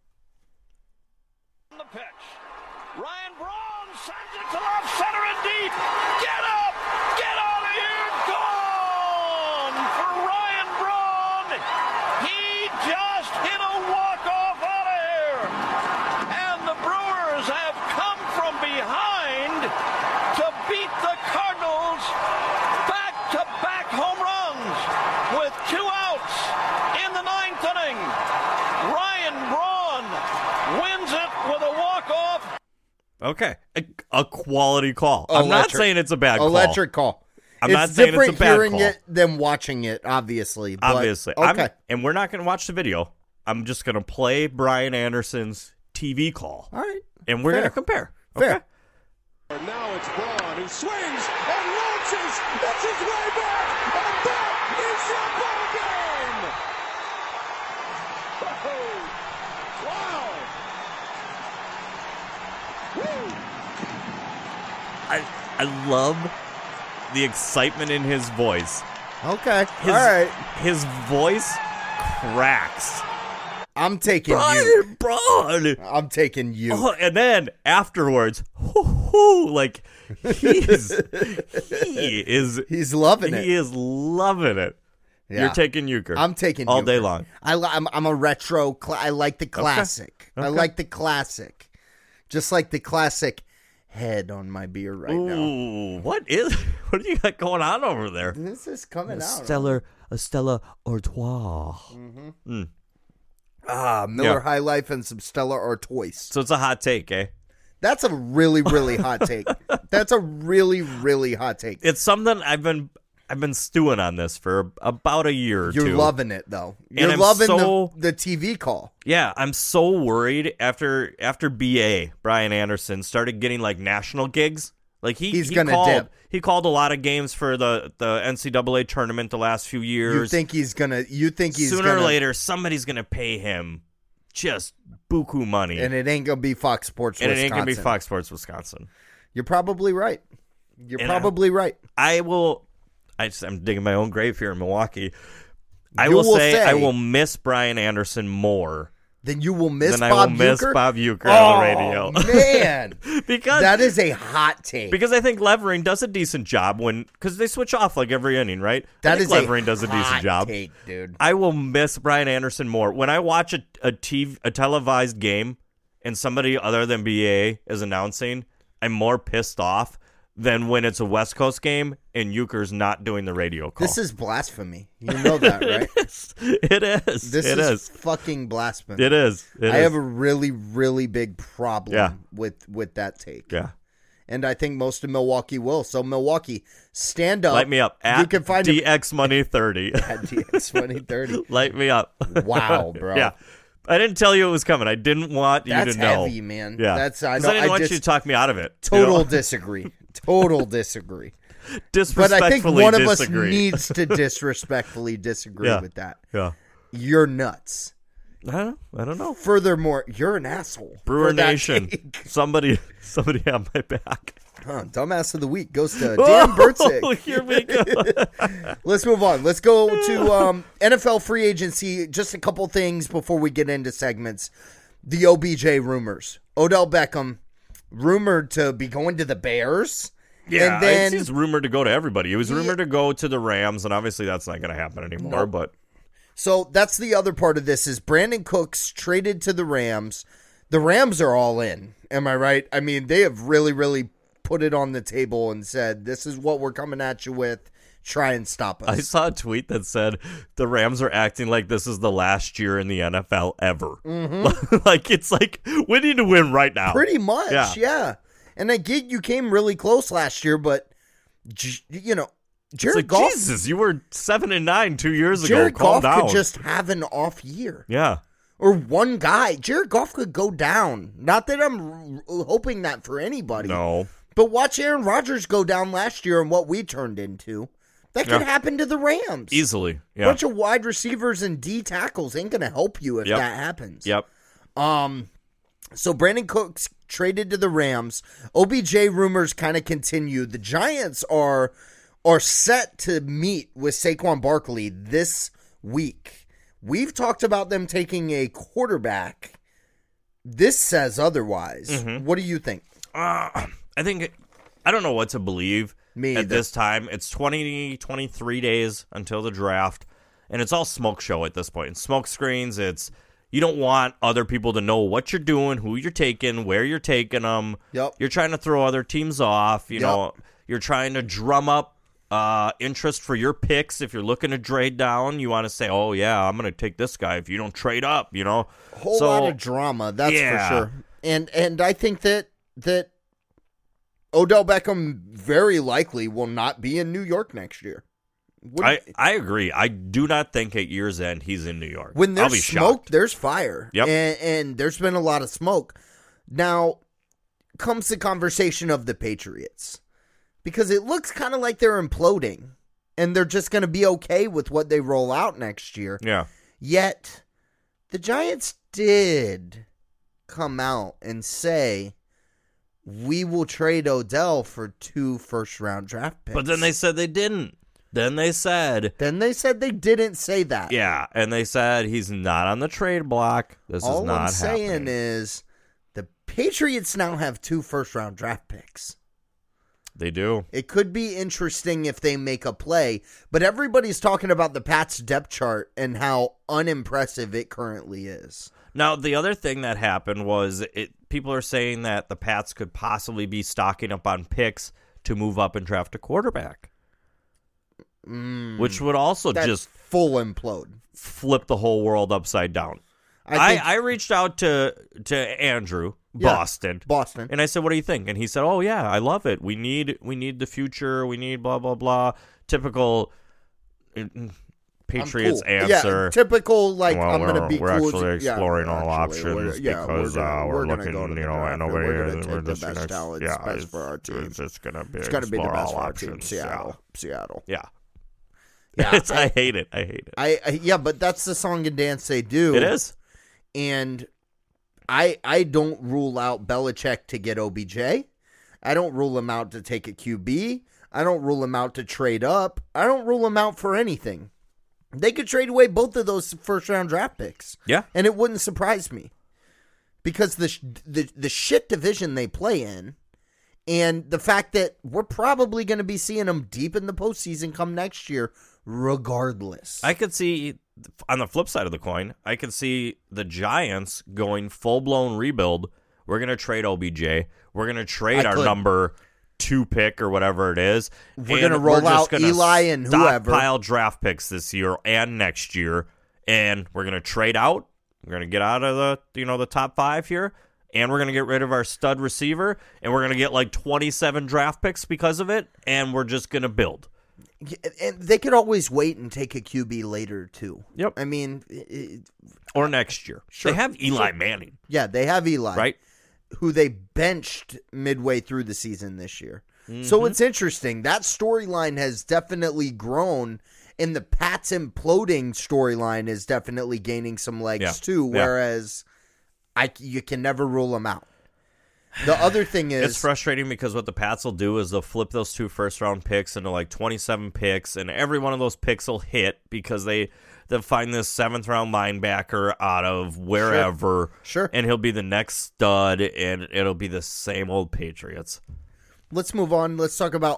The pitch. Ryan Braun sends it to left center and deep. Get up! Get out of here! Gone for Ryan Braun. He just hit a walk-off out of here. And the Brewers have come from behind to beat the Cardinals back-to-back home runs with 2 outs in the 9th inning. Ryan Braun wins it with a walk-off. Okay. A quality call. I'm not saying it's a bad call. Electric call. I'm not saying it's a bad call. It's different hearing it than watching it, obviously. Obviously. Okay. And we're not going to watch the video. I'm just going to play Brian Anderson's TV call. All right. And we're going to compare. Fair. Okay. Now it's Braun who swings and launches. That's his way back. And that is your ball game. Oh, wow. Woo. I love the excitement in his voice. Okay. All right. His voice cracks. I'm taking you. Braun. I'm taking you. Oh, and then afterwards, like he is he's loving it. He is loving it. Yeah. You're taking Uecker. I'm taking all Uecker. day long. I'm a retro. I like the classic. Okay. I like the classic. Just like the classic. head on my beer right now. Ooh, what do you got going on over there? This is coming out. A Stella Artois. Miller High Life and some Stella Artois. So it's a hot take, eh? That's a really, really hot take. That's a really, really hot take. It's something I've been stewing on this for about a year or two. You're loving it, though. You're loving the TV call. Yeah, I'm so worried after BA, Brian Anderson, started getting like national gigs. Like he's gonna dip. He called a lot of games for the NCAA tournament the last few years. You think he's sooner or later somebody's gonna pay him just buku money, and it ain't gonna be Fox Sports Wisconsin. And it ain't gonna be Fox Sports Wisconsin. You're probably right. Right. I'm digging my own grave here in Milwaukee. I will say I will miss Brian Anderson more than you will miss than Bob I will Uecker? miss Bob Uecker on the radio. Man, because that is a hot take. Because I think Levering does a decent job because they switch off like every inning, right? Levering does a decent job. Take, dude. I will miss Brian Anderson more when I watch a televised game and somebody other than BA is announcing. I'm more pissed off than when it's a West Coast game and Euchre's not doing the radio call. This is blasphemy. You know that, right? It is. This is fucking blasphemy. It is. I have a really, really big problem with that take. Yeah. And I think most of Milwaukee will. So Milwaukee, stand up. Light me up. At you can find DX Money 30. At DX Money 30. Light me up. Wow, bro. Yeah. I didn't tell you it was coming. I didn't want you to know. That's heavy, man. Yeah. I didn't want you to talk me out of it. Total disagree. Total disagree. But I think one of us needs to disrespectfully disagree with that. Yeah. You're nuts. I don't know. Furthermore, you're an asshole. Brewer Nation. Somebody on my back. Dumbass of the week goes to Dan Bertzik. Here we go. Let's move on. Let's go to NFL free agency. Just a couple things before we get into segments. The OBJ rumors. Odell Beckham rumored to be going to the Bears. Yeah, and then he's rumored to go to everybody. He was rumored to go to the Rams, and obviously that's not going to happen anymore. Nope. But so that's the other part of this is Brandon Cooks traded to the Rams. The Rams are all in. Am I right? I mean, they have really, really put it on the table and said, this is what we're coming at you with. Try and stop us. I saw a tweet that said the Rams are acting like this is the last year in the NFL ever. Mm-hmm. Like, it's like, we need to win right now. Pretty much, yeah. And I get you came really close last year, but, you know, Jared Goff. Jesus, you were 7-9 2 years ago. Jared Calm Goff down. could just have an off year. Yeah. Or one guy. Jared Goff could go down. Not that I'm hoping that for anybody. No. But watch Aaron Rodgers go down last year and what we turned into. That could happen to the Rams. Easily. Yeah. A bunch of wide receivers and D tackles ain't going to help you if that happens. Yep. So Brandon Cooks traded to the Rams. OBJ rumors kind of continue. The Giants are set to meet with Saquon Barkley this week. We've talked about them taking a quarterback. This says otherwise. Mm-hmm. What do you think? I don't know what to believe. Me at this time. It's 23 days until the draft, and it's all smoke show at this point. It's smoke screens. It's you don't want other people to know what you're doing, who you're taking, where you're taking them. Yep. You're trying to throw other teams off. You know, you're trying to drum up interest for your picks. If you're looking to trade down, you want to say, "Oh yeah, I'm going to take this guy." If you don't trade up, you know, a whole lot of drama. That's for sure. And I think that Odell Beckham very likely will not be in New York next year. I agree. I do not think at year's end he's in New York. When there's smoke, shocked. There's fire. Yep. And there's been a lot of smoke. Now comes the conversation of the Patriots. Because it looks kind of like they're imploding. And they're just going to be okay with what they roll out next year. Yeah. Yet, the Giants did come out and say, we will trade Odell for 2 first-round draft picks. But then they said they didn't. Then they said they didn't say that. Yeah, and they said he's not on the trade block. This All is not I'm saying happening. is the Patriots now have 2 first-round draft picks. They do. It could be interesting if they make a play, but everybody's talking about the Pats depth chart and how unimpressive it currently is. Now, the other thing that happened was people are saying that the Pats could possibly be stocking up on picks to move up and draft a quarterback. Which would also just full implode. Flip the whole world upside down. I reached out to Andrew, Boston. And I said, what do you think? And he said, oh, yeah, I love it. We need the future. We need blah, blah, blah. Typical Patriots answer. Yeah, typical, like, well, I'm going to be we're cool. actually exploring all options because we're looking, go to the I know we're going to take the best talent best for our team. It's going to be the best for our options. team. Seattle. Yeah. Yeah, I hate it. Yeah, but that's the song and dance they do. It is. And I don't rule out Belichick to get OBJ. I don't rule him out to take a QB. I don't rule him out to trade up. I don't rule him out for anything. They could trade away both of those first-round draft picks. Yeah. And it wouldn't surprise me. Because the shit division they play in, and the fact that we're probably going to be seeing them deep in the postseason come next year, regardless. I could see, on the flip side of the coin, I could see the Giants going full-blown rebuild. We're going to trade OBJ. We're going to trade our number 2 pick or whatever it is. We're going to roll out Eli and whoever. Stockpile draft picks this year and next year, and we're going to trade out. We're going to get out of the top 5 here, and we're going to get rid of our stud receiver, and we're going to get like 27 draft picks because of it, and we're just going to build. And they could always wait and take a QB later, too. Yep. I mean... or next year. Sure. They have Eli Manning. Yeah, they have Eli. Right. Who they benched midway through the season this year. Mm-hmm. So it's interesting. That storyline has definitely grown, and the Pats imploding storyline is definitely gaining some legs, too, whereas you can never rule them out. The other thing is... It's frustrating because what the Pats will do is they'll flip those 2 first-round picks into like 27 picks, and every one of those picks will hit because they'll find this 7th-round linebacker out of wherever, sure, and he'll be the next stud, and it'll be the same old Patriots. Let's move on. Let's talk about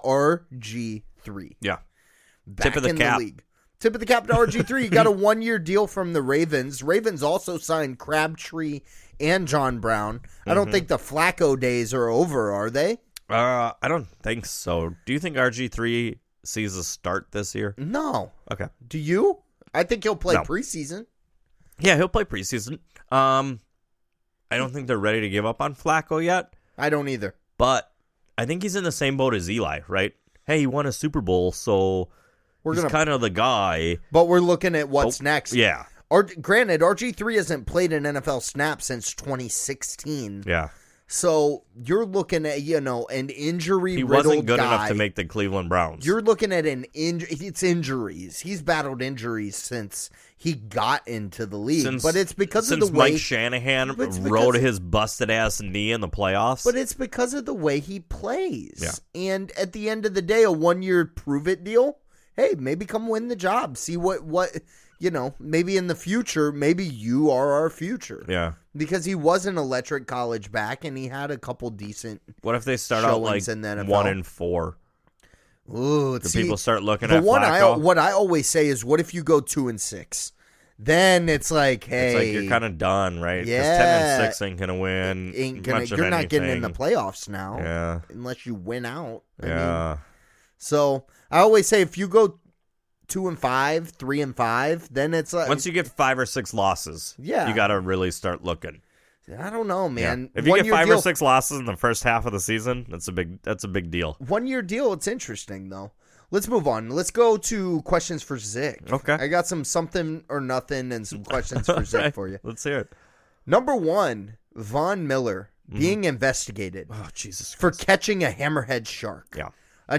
RG3. Yeah. Back Tip of the in cap. the league. Tip of the cap to RG3. He got a 1-year deal from the Ravens. Ravens also signed Crabtree and John Brown. I don't think the Flacco days are over, are they? I don't think so. Do you think RG3 sees a start this year? No. Okay. Do you? I think he'll play preseason. Yeah, he'll play preseason. I don't think they're ready to give up on Flacco yet. I don't either. But I think he's in the same boat as Eli, right? Hey, he won a Super Bowl, so he's kind of the guy. But we're looking at what's next. Yeah. Granted, RG3 hasn't played an NFL snap since 2016. Yeah. So you're looking at, an injury-riddled He wasn't good guy. enough to make the Cleveland Browns. You're looking at it's injuries. He's battled injuries since he got into the league. But it's because of the way... Mike Shanahan rode his busted-ass knee in the playoffs. But it's because of the way he plays. Yeah. And at the end of the day, a 1-year prove-it deal, hey, maybe come win the job. See what maybe in the future, maybe you are our future. Yeah. Because he was an electric college back, and he had a couple decent. What if they start out like 1-4? Ooh, do people start looking at Flacco? What I always say is, what if you go 2-6? Then it's like, hey, it's like you're kind of done, right? Yeah, 10-6 ain't gonna win. You're not getting in the playoffs now, yeah, unless you win out. I mean, so I always say, if you go 2-5, 3-5, then it's like once you get 5 or 6 losses, you got to really start looking. I don't know, man. Yeah. If you get 5 or 6 losses in the first half of the season, that's a big deal. 1-year deal. It's interesting though. Let's move on. Let's go to questions for Zick. Okay, I got some something or nothing and some questions for Zick for you. Let's hear it. Number 1, Von Miller being investigated. Oh, Jesus! For catching a hammerhead shark. Yeah, a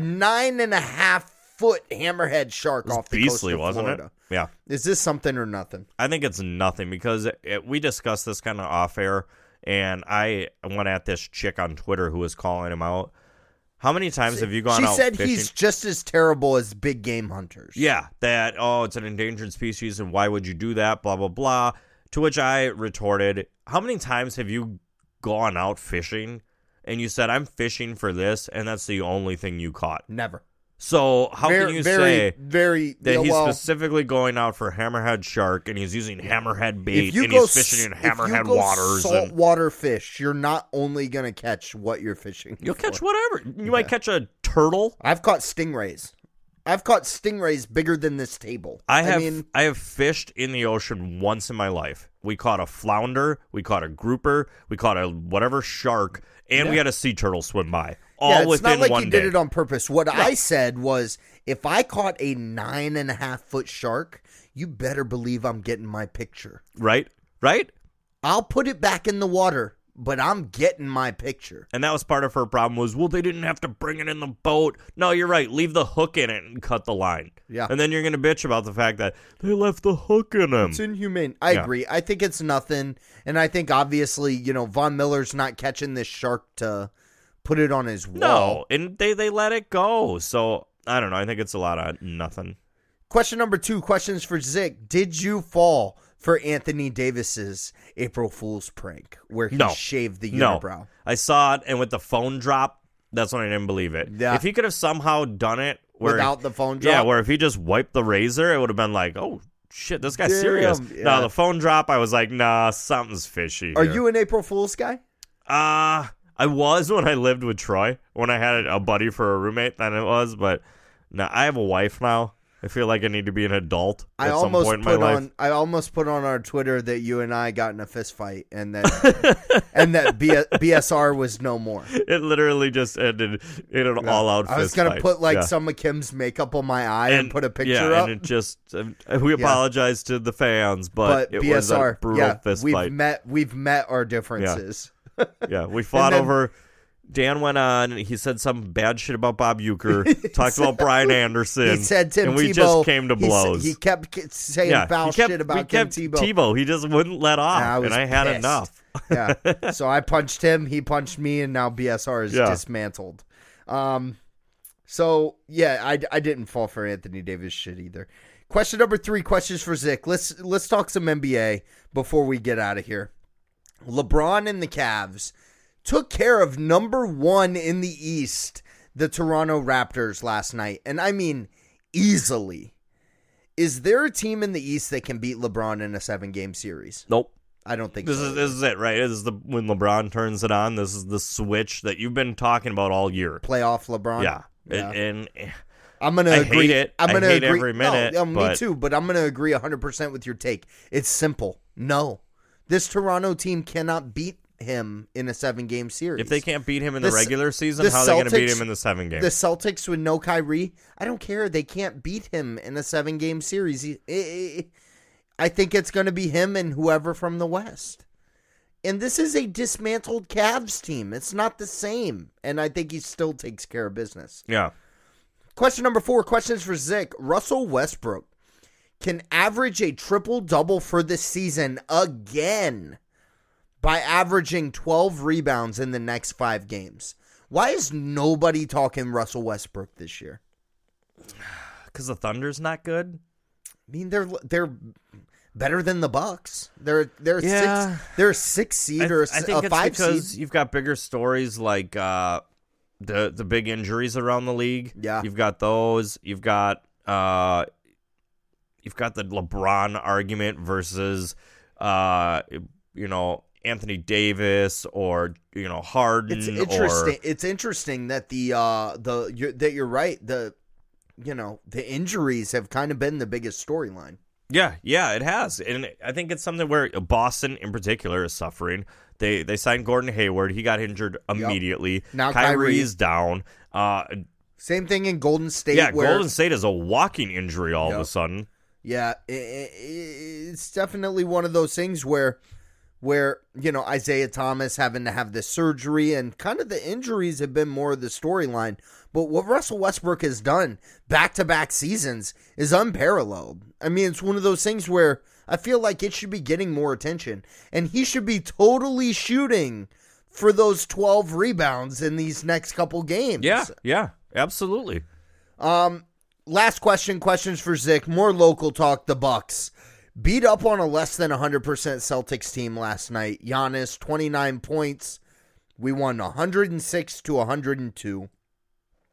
9.5-foot hammerhead shark off the coast of Florida. Wasn't it? Yeah. Is this something or nothing? I think it's nothing because we discussed this kind of off air, and I went at this chick on Twitter who was calling him out. How many times have you gone out fishing? She said he's just as terrible as big game hunters. Yeah, that, it's an endangered species, and why would you do that, blah, blah, blah. To which I retorted, how many times have you gone out fishing, and you said, I'm fishing for this, and that's the only thing you caught? Never. So how can you say that he's well, specifically going out for hammerhead shark and he's using hammerhead bait and he's fishing in hammerhead waters? Saltwater fish, you're not only going to catch what you're fishing. You'll catch whatever. You might catch a turtle. I've caught stingrays. I've caught stingrays bigger than this table. I have fished in the ocean once in my life. We caught a flounder, we caught a grouper, we caught a whatever shark, and we had a sea turtle swim by. All within 1 day. It's not like you did it on purpose. What I said was, if I caught a 9.5-foot shark, you better believe I'm getting my picture. Right? I'll put it back in the water, but I'm getting my picture. And that was part of her problem was, well, they didn't have to bring it in the boat. No, you're right. Leave the hook in it and cut the line. Yeah. And then you're going to bitch about the fact that they left the hook in them. It's inhumane. I agree. I think it's nothing. And I think, obviously, Von Miller's not catching this shark to put it on his wall. No, and they let it go. So, I don't know. I think it's a lot of nothing. Question number 2, questions for Zick. Did you fall for Anthony Davis's April Fool's prank where he shaved the unibrow? No. I saw it, and with the phone drop, that's when I didn't believe it. Yeah. If he could have somehow done it without the phone drop? Yeah, where if he just wiped the razor, it would have been like, oh, shit, this guy's serious. Yeah. No, the phone drop, I was like, nah, something's fishy Are here. you an April Fool's guy? I was when I lived with Troy, when I had a buddy for a roommate, then it was, but no, I have a wife now. I feel like I need to be an adult at some point in my life. I almost put on our Twitter that you and I got in a fist fight and that BSR was no more. It literally just ended in an all-out fist fight. I was going to put some of Kim's makeup on my eye and put a picture up. And it just, we apologize to the fans, but it BSR, was a brutal fist fight. We've met our differences. Yeah, we fought over. Dan went on. He said some bad shit about Bob Uecker. Talked about Brian Anderson. He said Tim Tebow. And we just came to blows. He kept saying foul shit about Tim Tebow. He just wouldn't let off, I had pissed. enough. Yeah, so I punched him. He punched me, and now BSR is dismantled. So yeah, I didn't fall for Anthony Davis shit either. Question number 3. Questions for Zick. Let's talk some NBA before we get out of here. LeBron and the Cavs took care of number 1 in the East, the Toronto Raptors, last night. And I mean, easily. Is there a team in the East that can beat LeBron in a 7-game series? Nope. I don't think so. This is it, right? This is when LeBron turns it on. This is the switch that you've been talking about all year. Playoff LeBron? Yeah. And I'm going to agree. Hate it. I hate every minute. No, me too, but I'm going to agree 100% with your take. It's simple. No. This Toronto team cannot beat him in a 7-game series. If they can't beat him in the regular season, how are they going to beat him in the 7 games? The Celtics with no Kyrie, I don't care. They can't beat him in a 7-game series. I think it's going to be him and whoever from the West. And this is a dismantled Cavs team. It's not the same. And I think he still takes care of business. Yeah. Question number 4, questions for Zick. Russell Westbrook can average a triple-double for the season again by averaging 12 rebounds in the next 5 games. Why is nobody talking Russell Westbrook this year? Because the Thunder's not good. I mean, they're better than the Bucks. They're a 6 seed or a 5 seed. I think it's because you've got bigger stories like the big injuries around the league. Yeah, you've got those. You've got the LeBron argument versus Anthony Davis or Harden. It's interesting. It's interesting that that you're right. The injuries have kind of been the biggest storyline. Yeah, it has, and I think it's something where Boston in particular is suffering. They signed Gordon Hayward. He got injured immediately. Yep. Now Kyrie's down. Same thing in Golden State. Yeah, Golden State is a walking injury all of a sudden. Yeah, it's definitely one of those things where Isaiah Thomas having to have this surgery and kind of the injuries have been more of the storyline. But what Russell Westbrook has done back-to-back seasons is unparalleled. I mean, it's one of those things where I feel like it should be getting more attention. And he should be totally shooting for those 12 rebounds in these next couple games. Yeah, absolutely. Last questions for Zick. More local talk, the Bucks. Beat up on a less than 100% Celtics team last night. Giannis, 29 points. We won 106-102.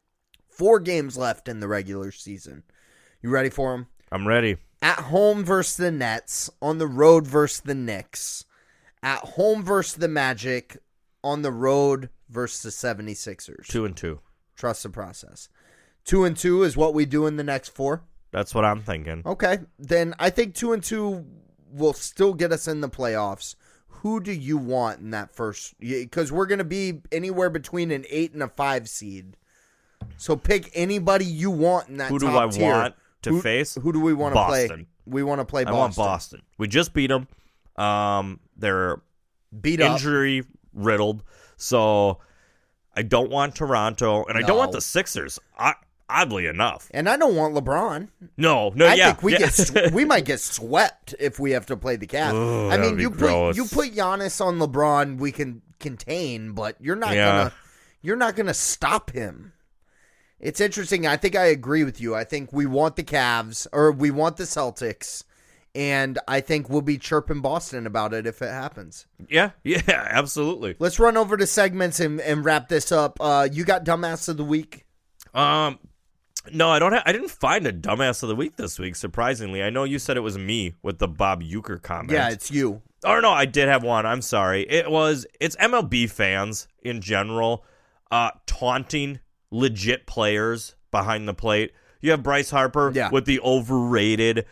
4 games left in the regular season. You ready for them? I'm ready. At home versus the Nets. On the road versus the Knicks. At home versus the Magic. On the road versus the 76ers. 2-2. Trust the process. 2-2 is what we do in the next 4. That's what I'm thinking. Okay. Then I think 2-2 will still get us in the playoffs. Who do you want in that first? Because we're going to be anywhere between an 8 and a 5 seed. So pick anybody you want in that top tier. Who do I want to face? Who do we want to play? Boston. We want to play Boston. I want Boston. We just beat them. They're injury riddled. So I don't want Toronto, and I don't want the Sixers. Oddly enough, and I don't want LeBron. I think we might get swept if we have to play the Cavs. Ugh, I mean, you put Giannis on LeBron, we can contain, but you're not gonna stop him. It's interesting. I think I agree with you. I think we want the Cavs, or we want the Celtics, and I think we'll be chirping Boston about it if it happens. Yeah, absolutely. Let's run over to segments and wrap this up. You got Dumbass of the Week? No, I don't. I didn't find a Dumbass of the Week this week, surprisingly. I know you said it was me with the Bob Uecker comment. Yeah, it's you. Oh, no, I did have one. I'm sorry. It's MLB fans in general taunting legit players behind the plate. You have Bryce Harper with the overrated,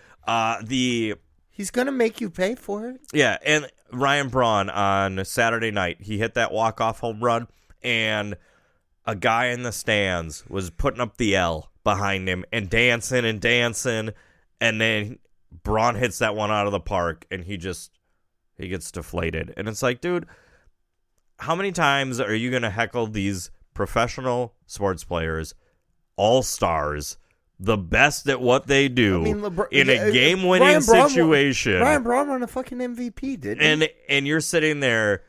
he's going to make you pay for it. Yeah, and Ryan Braun on Saturday night, he hit that walk-off home run, and a guy in the stands was putting up the L behind him and dancing, and then Braun hits that one out of the park, and he gets deflated. And it's like, dude, how many times are you going to heckle these professional sports players, all-stars, the best at what they do in a game-winning situation? Ryan Braun won a fucking MVP, didn't he? And you're sitting there,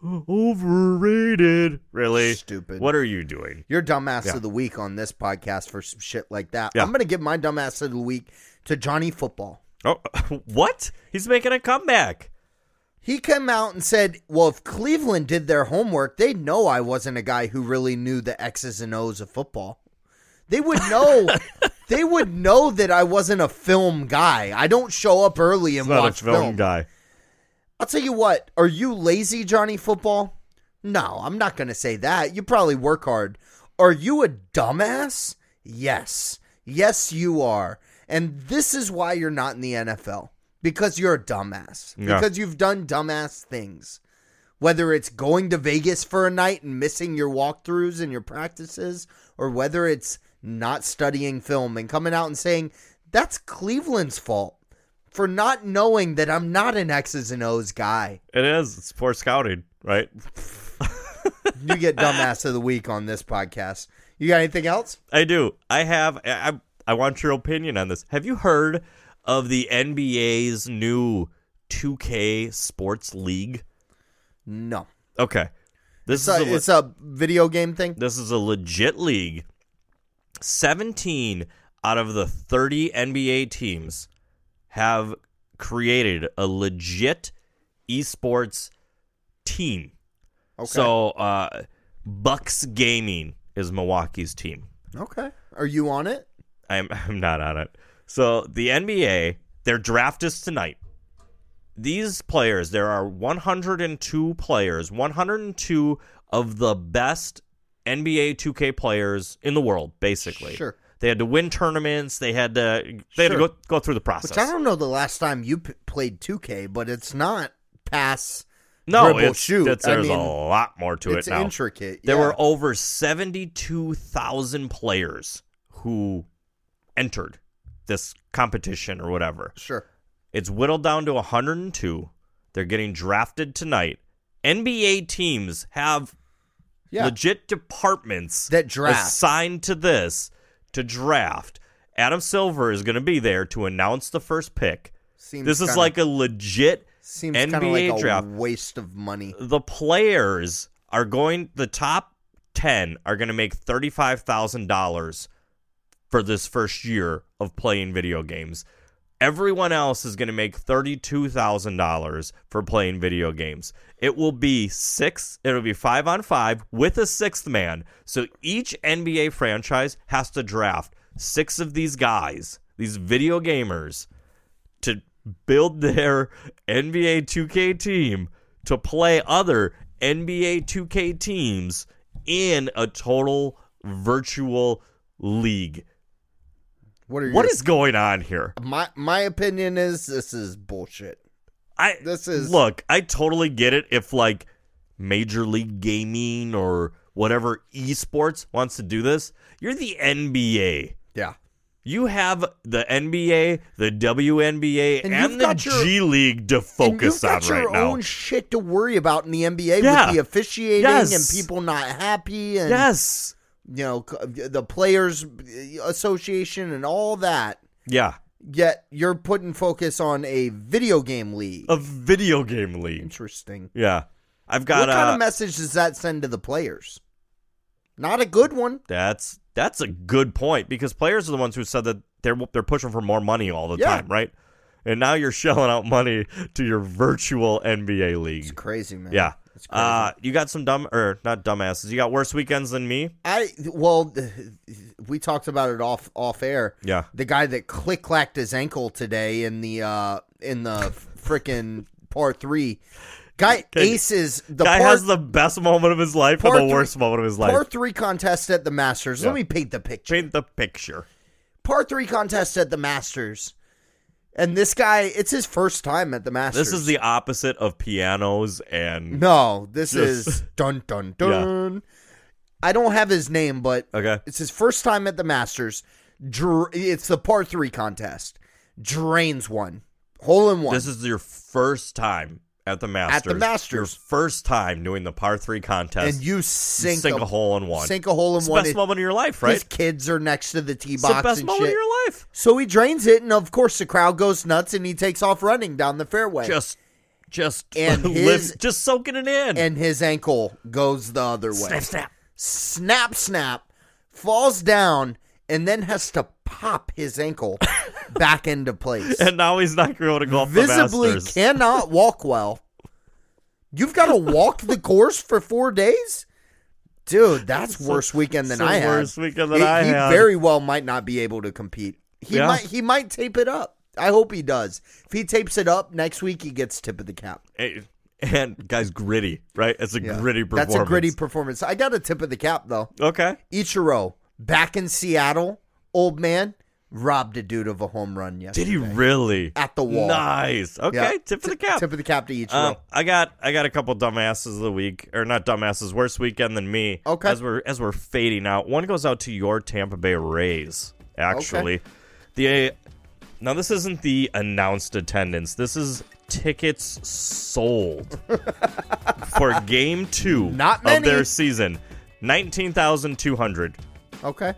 overrated. Really? Stupid. What are you doing? You're Dumbass of the Week on this podcast for some shit like that. Yeah. I'm going to give my Dumbass of the Week to Johnny Football. Oh, what? He's making a comeback. He came out and said, well, if Cleveland did their homework, they'd know I wasn't a guy who really knew the X's and O's of football. They would know. They would know that I wasn't a film guy. I don't show up early and watch film. Not a film guy. I'll tell you what. Are you lazy, Johnny Football? No, I'm not going to say that. You probably work hard. Are you a dumbass? Yes. Yes, you are. And this is why you're not in the NFL. Because you're a dumbass. Yeah. Because you've done dumbass things. Whether it's going to Vegas for a night and missing your walkthroughs and your practices, or whether it's not studying film and coming out and saying, that's Cleveland's fault for not knowing that I'm not an X's and O's guy. It is. It's poor scouting, right? You get Dumbass of the Week on this podcast. You got anything else? I do. I want your opinion on this. Have you heard of the NBA's new 2K Sports League? No. Okay. It's a video game thing? This is a legit league. 17 out of the 30 NBA teams have created a legit esports team. Okay. So, Bucks Gaming is Milwaukee's team. Okay. Are you on it? I'm not on it. So, the NBA, their draft is tonight. These players, there are 102 players, 102 of the best NBA 2K players in the world, basically. Sure. They had to win tournaments. They had to go through the process. Which I don't know the last time you played 2K, but it's not pass, dribble, shoot. There's a lot more to it now. It's intricate. There were over 72,000 players who entered this competition or whatever. Sure. It's whittled down to 102. They're getting drafted tonight. NBA teams have legit departments that draft assigned to this to draft. Adam Silver is going to be there to announce the first pick. This is like a legit NBA like draft. A waste of money. The players are the top 10 are going to make $35,000 for this first year of playing video games. Everyone else is going to make $32,000 for playing video games. It will be 5-on-5 with a sixth man. So each NBA franchise has to draft 6 of these guys, these video gamers, to build their NBA 2K team to play other NBA 2K teams in a total virtual league. What is going on here? My opinion is this is bullshit. Look, I totally get it if like Major League Gaming or whatever esports wants to do this. You're the NBA. Yeah. You have the NBA, the WNBA, and the G League to focus on right now. You've got your own shit to worry about in the NBA with the officiating and people not happy. And, you know, the Players Association and all that. Yeah. Yet you're putting focus on a video game league. A video game league. Interesting. Yeah. I've got what kind of message does that send to the players? Not a good one. That's a good point, because players are the ones who said that they're pushing for more money all the time, right? And now you're shelling out money to your virtual NBA league. It's crazy, man. Yeah. It's crazy. You got some not dumbasses. You got worse weekends than me? We talked about it off air. Yeah. The guy that click-clacked his ankle today in the frickin' par 3. Guy aces the guy has the best moment of his life and the worst moment of his life. Par 3 contest at the Masters. Let me paint the picture. Par 3 contest at the Masters. And this guy, it's his first time at the Masters. This is the opposite of pianos and... No, this is dun, dun, dun. Yeah. I don't have his name, but it's his first time at the Masters. It's the par 3 contest. Drains one. Hole in one. This is your first time at the Masters. Your first time doing the par 3 contest. And you sink a hole in one. Sink a hole in one. It's the best moment of your life, right? His kids are next to the tee box. It's the best moment of your life. So he drains it, and of course the crowd goes nuts, and he takes off running down the fairway. Just just soaking it in. And his ankle goes the other way. Snap. Falls down, and then has to pop his ankle back into place. And now he's not going to be able to go up the Masters. Visibly cannot walk well. You've got to walk the course for 4 days? Dude, that's worse weekend than I had. Worse weekend than I had. He very well might not be able to compete. He might tape it up. I hope he does. If he tapes it up, next week he gets tip of the cap. And guy's gritty, right? It's a gritty performance. That's a gritty performance. I got a tip of the cap, though. Okay. Ichiro, back in Seattle, old man, robbed a dude of a home run yesterday. Did he really? At the wall. Nice. Okay, yeah. Tip of the cap. Tip of the cap to Ichiro. I got a couple dumbasses of the week, or not dumbasses, worse weekend than me. Okay. As we're fading out, one goes out to your Tampa Bay Rays. Actually, now this isn't the announced attendance. This is tickets sold for Game 2 of their season. 19,200. Okay.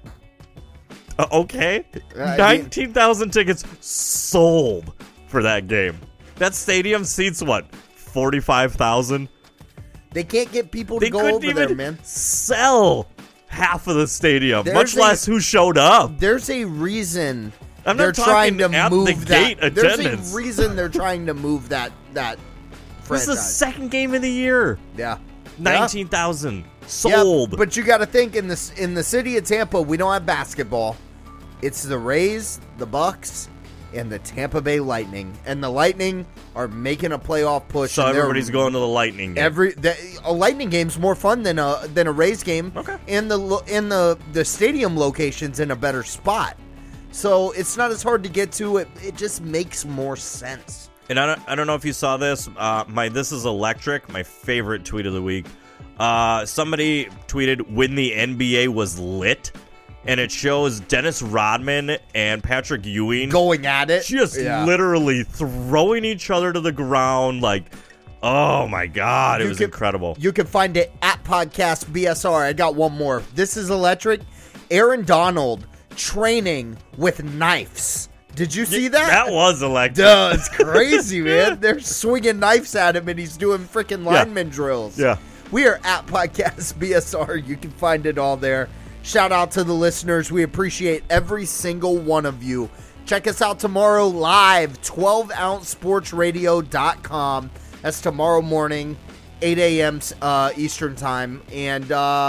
Okay. 19,000 tickets sold for that game. That stadium seats what? 45,000? They can't get people to go over there, man. Sell half of the stadium, much less who showed up. There's a reason they're trying to move that. There's a reason they're trying to move that franchise. This is the second game of the year. Yeah. 19,000 sold. Yeah, but you got to think in the city of Tampa, we don't have basketball. It's the Rays, the Bucks, and the Tampa Bay Lightning. And the Lightning are making a playoff push. So everybody's going to the Lightning game. A Lightning game's more fun than a Rays game. Okay. And the stadium location's in a better spot. So it's not as hard to get to. It just makes more sense. And I don't know if you saw this. This is electric. My favorite tweet of the week. Somebody tweeted when the NBA was lit, and it shows Dennis Rodman and Patrick Ewing going at it, just literally throwing each other to the ground. Like, oh my god, it was incredible. You can find it at Podcast BSR. I got one more. This is electric. Aaron Donald training with knives. Did you see that? That was electric. Duh, it's crazy, man. They're swinging knives at him, and he's doing freaking lineman drills. Yeah. We are at Podcast BSR. You can find it all there. Shout out to the listeners. We appreciate every single one of you Check us out tomorrow live, 12ouncesportsradio.com. That's tomorrow morning, 8 a.m. Eastern time. And,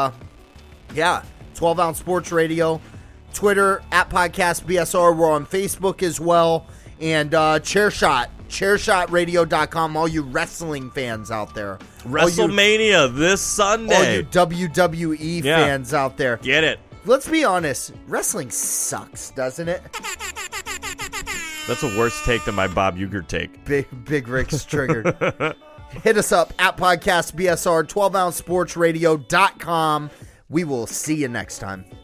12 Ounce Sports Radio, Twitter, @PodcastBSR. We're on Facebook as well. And ChairShotRadio.com, all you wrestling fans out there. WrestleMania this Sunday. All you WWE fans out there. Get it. Let's be honest. Wrestling sucks, doesn't it? That's a worse take than my Bob Uecker take. Big Rick's triggered. Hit us up @PodcastBSR, 12ouncesportsradio.com. We will see you next time.